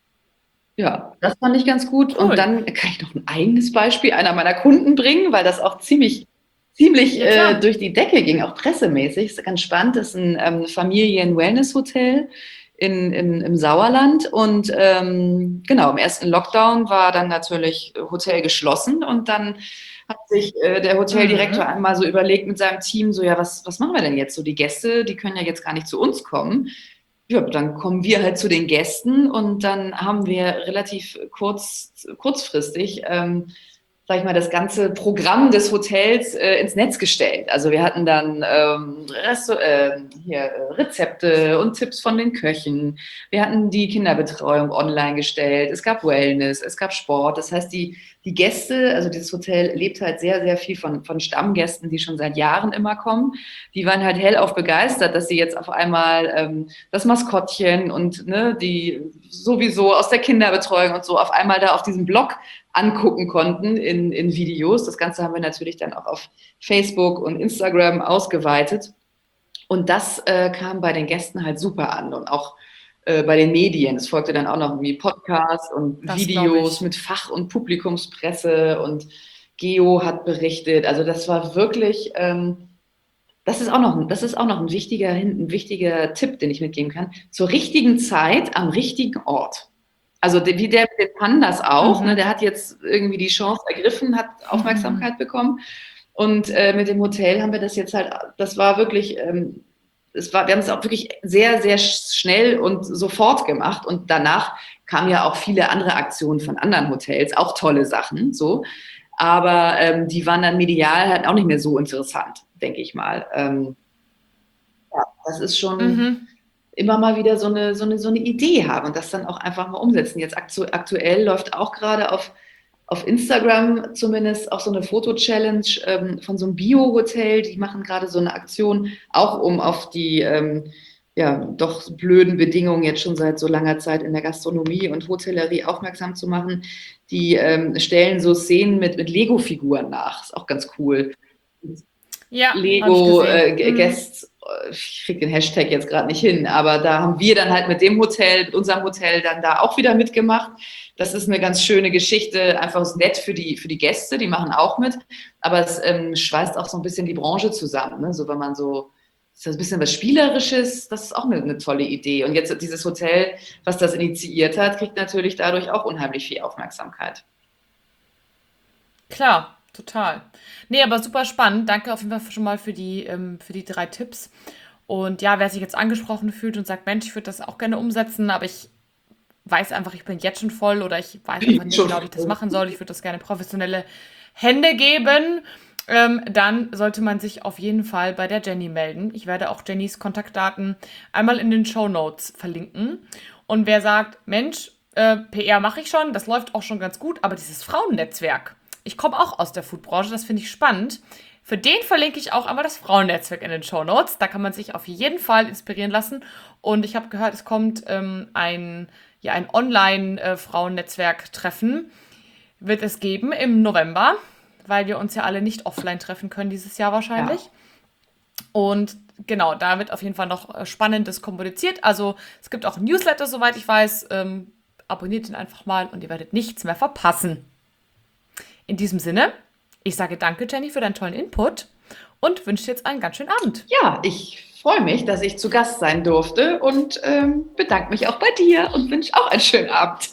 Ja, das fand ich ganz gut. Und Cool. dann kann ich noch ein eigenes Beispiel einer meiner Kunden bringen, weil das auch ziemlich, ziemlich Ja, äh, klar. durch die Decke ging, auch pressemäßig. Ist ganz spannend. Das ist ein ähm, Familien-Wellness-Hotel in, in, im Sauerland. Und ähm, genau, im ersten Lockdown war dann natürlich Hotel geschlossen. Und dann hat sich äh, der Hoteldirektor Mhm. einmal so überlegt mit seinem Team, so ja, was, was machen wir denn jetzt? So die Gäste, die können ja jetzt gar nicht zu uns kommen. Ja, dann kommen wir halt zu den Gästen und dann haben wir relativ kurz, kurzfristig, ähm, sag ich mal, das ganze Programm des Hotels äh, ins Netz gestellt. Also wir hatten dann ähm, Resto äh, hier, äh, Rezepte und Tipps von den Köchen. Wir hatten die Kinderbetreuung online gestellt. Es gab Wellness, es gab Sport. Das heißt, die, die Gäste, also dieses Hotel lebt halt sehr, sehr viel von, von Stammgästen, die schon seit Jahren immer kommen. Die waren halt hellauf begeistert, dass sie jetzt auf einmal ähm, das Maskottchen und ne, die sowieso aus der Kinderbetreuung und so auf einmal da auf diesem Blog angucken konnten in, in Videos. Das Ganze haben wir natürlich dann auch auf Facebook und Instagram ausgeweitet. Und das äh, kam bei den Gästen halt super an und auch äh, bei den Medien. Es folgte dann auch noch irgendwie Podcasts und Das glaube Videos ich. mit Fach- und Publikumspresse und Geo hat berichtet. Also das war wirklich, ähm, das ist auch noch, das ist auch noch ein wichtiger, ein wichtiger Tipp, den ich mitgeben kann. Zur richtigen Zeit am richtigen Ort. Also wie der mit den Pandas auch, ne, Mhm. der hat jetzt irgendwie die Chance ergriffen, hat Aufmerksamkeit bekommen. Und äh, mit dem Hotel haben wir das jetzt halt, das war wirklich, ähm, es war, wir haben es auch wirklich sehr, sehr schnell und sofort gemacht. Und danach kamen ja auch viele andere Aktionen von anderen Hotels, auch tolle Sachen, so. Aber ähm, die waren dann medial halt auch nicht mehr so interessant, denke ich mal. Ähm, ja, das ist schon Mhm. immer mal wieder so eine, so eine, so eine Idee haben und das dann auch einfach mal umsetzen. Jetzt aktu aktuell läuft auch gerade auf auf Instagram zumindest auch so eine Foto-Challenge ähm, von so einem Bio-Hotel. Die machen gerade so eine Aktion, auch um auf die ähm, ja, doch blöden Bedingungen jetzt schon seit so langer Zeit in der Gastronomie und Hotellerie aufmerksam zu machen. Die ähm, stellen so Szenen mit, mit Lego-Figuren nach. Ist auch ganz cool. Ja, habe ich Lego gesehen. äh, Mhm. Guests, ich kriege den Hashtag jetzt gerade nicht hin, aber da haben wir dann halt mit dem Hotel, mit unserem Hotel dann da auch wieder mitgemacht. Das ist eine ganz schöne Geschichte, einfach nett für die, für die Gäste, die machen auch mit, aber es ähm, schweißt auch so ein bisschen die Branche zusammen, ne? So wenn man so, ist das ein bisschen was Spielerisches, das ist auch eine, eine tolle Idee. Und jetzt dieses Hotel, was das initiiert hat, kriegt natürlich dadurch auch unheimlich viel Aufmerksamkeit. Klar, total. Nee, aber super spannend. Danke auf jeden Fall schon mal für die, ähm, für die drei Tipps. Und ja, wer sich jetzt angesprochen fühlt und sagt, Mensch, ich würde das auch gerne umsetzen, aber ich weiß einfach, ich bin jetzt schon voll oder ich weiß einfach nicht Schon. genau, wie ich das machen soll. Ich würde das gerne professionelle Hände geben. Ähm, dann sollte man sich auf jeden Fall bei der Jenny melden. Ich werde auch Jennys Kontaktdaten einmal in den Show Notes verlinken. Und wer sagt, Mensch, äh, P R mache ich schon, das läuft auch schon ganz gut, aber dieses Frauennetzwerk, ich komme auch aus der Foodbranche, das finde ich spannend. Für den verlinke ich auch einmal das Frauennetzwerk in den Show Notes. Da kann man sich auf jeden Fall inspirieren lassen. Und ich habe gehört, es kommt ähm, ein, ja, ein Online-Frauennetzwerk-Treffen, wird es geben im November, weil wir uns ja alle nicht offline treffen können dieses Jahr Ja. wahrscheinlich. Und genau, da wird auf jeden Fall noch äh, Spannendes kommuniziert. Also es gibt auch ein Newsletter, soweit ich weiß. Ähm, abonniert ihn einfach mal und ihr werdet nichts mehr verpassen. In diesem Sinne, ich sage danke, Jenny, für deinen tollen Input und wünsche dir jetzt einen ganz schönen Abend. Ja, ich freue mich, dass ich zu Gast sein durfte und ähm, bedanke mich auch bei dir und wünsche auch einen schönen Abend.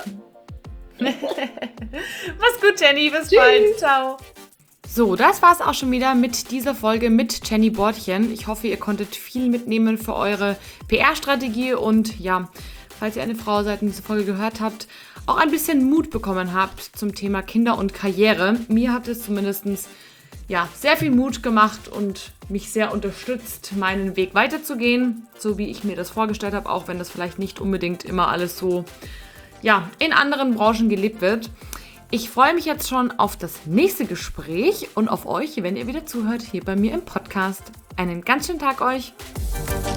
Mach's gut, Jenny. Bis Tschüss. bald. Ciao. So, das war's auch schon wieder mit dieser Folge mit Jenny Bordchen. Ich hoffe, ihr konntet viel mitnehmen für eure P R-Strategie und ja, falls ihr eine Frau seid und diese Folge gehört habt, auch ein bisschen Mut bekommen habt zum Thema Kinder und Karriere. Mir hat es zumindest ja, sehr viel Mut gemacht und mich sehr unterstützt, meinen Weg weiterzugehen, so wie ich mir das vorgestellt habe, auch wenn das vielleicht nicht unbedingt immer alles so ja, in anderen Branchen gelebt wird. Ich freue mich jetzt schon auf das nächste Gespräch und auf euch, wenn ihr wieder zuhört, hier bei mir im Podcast. Einen ganz schönen Tag euch!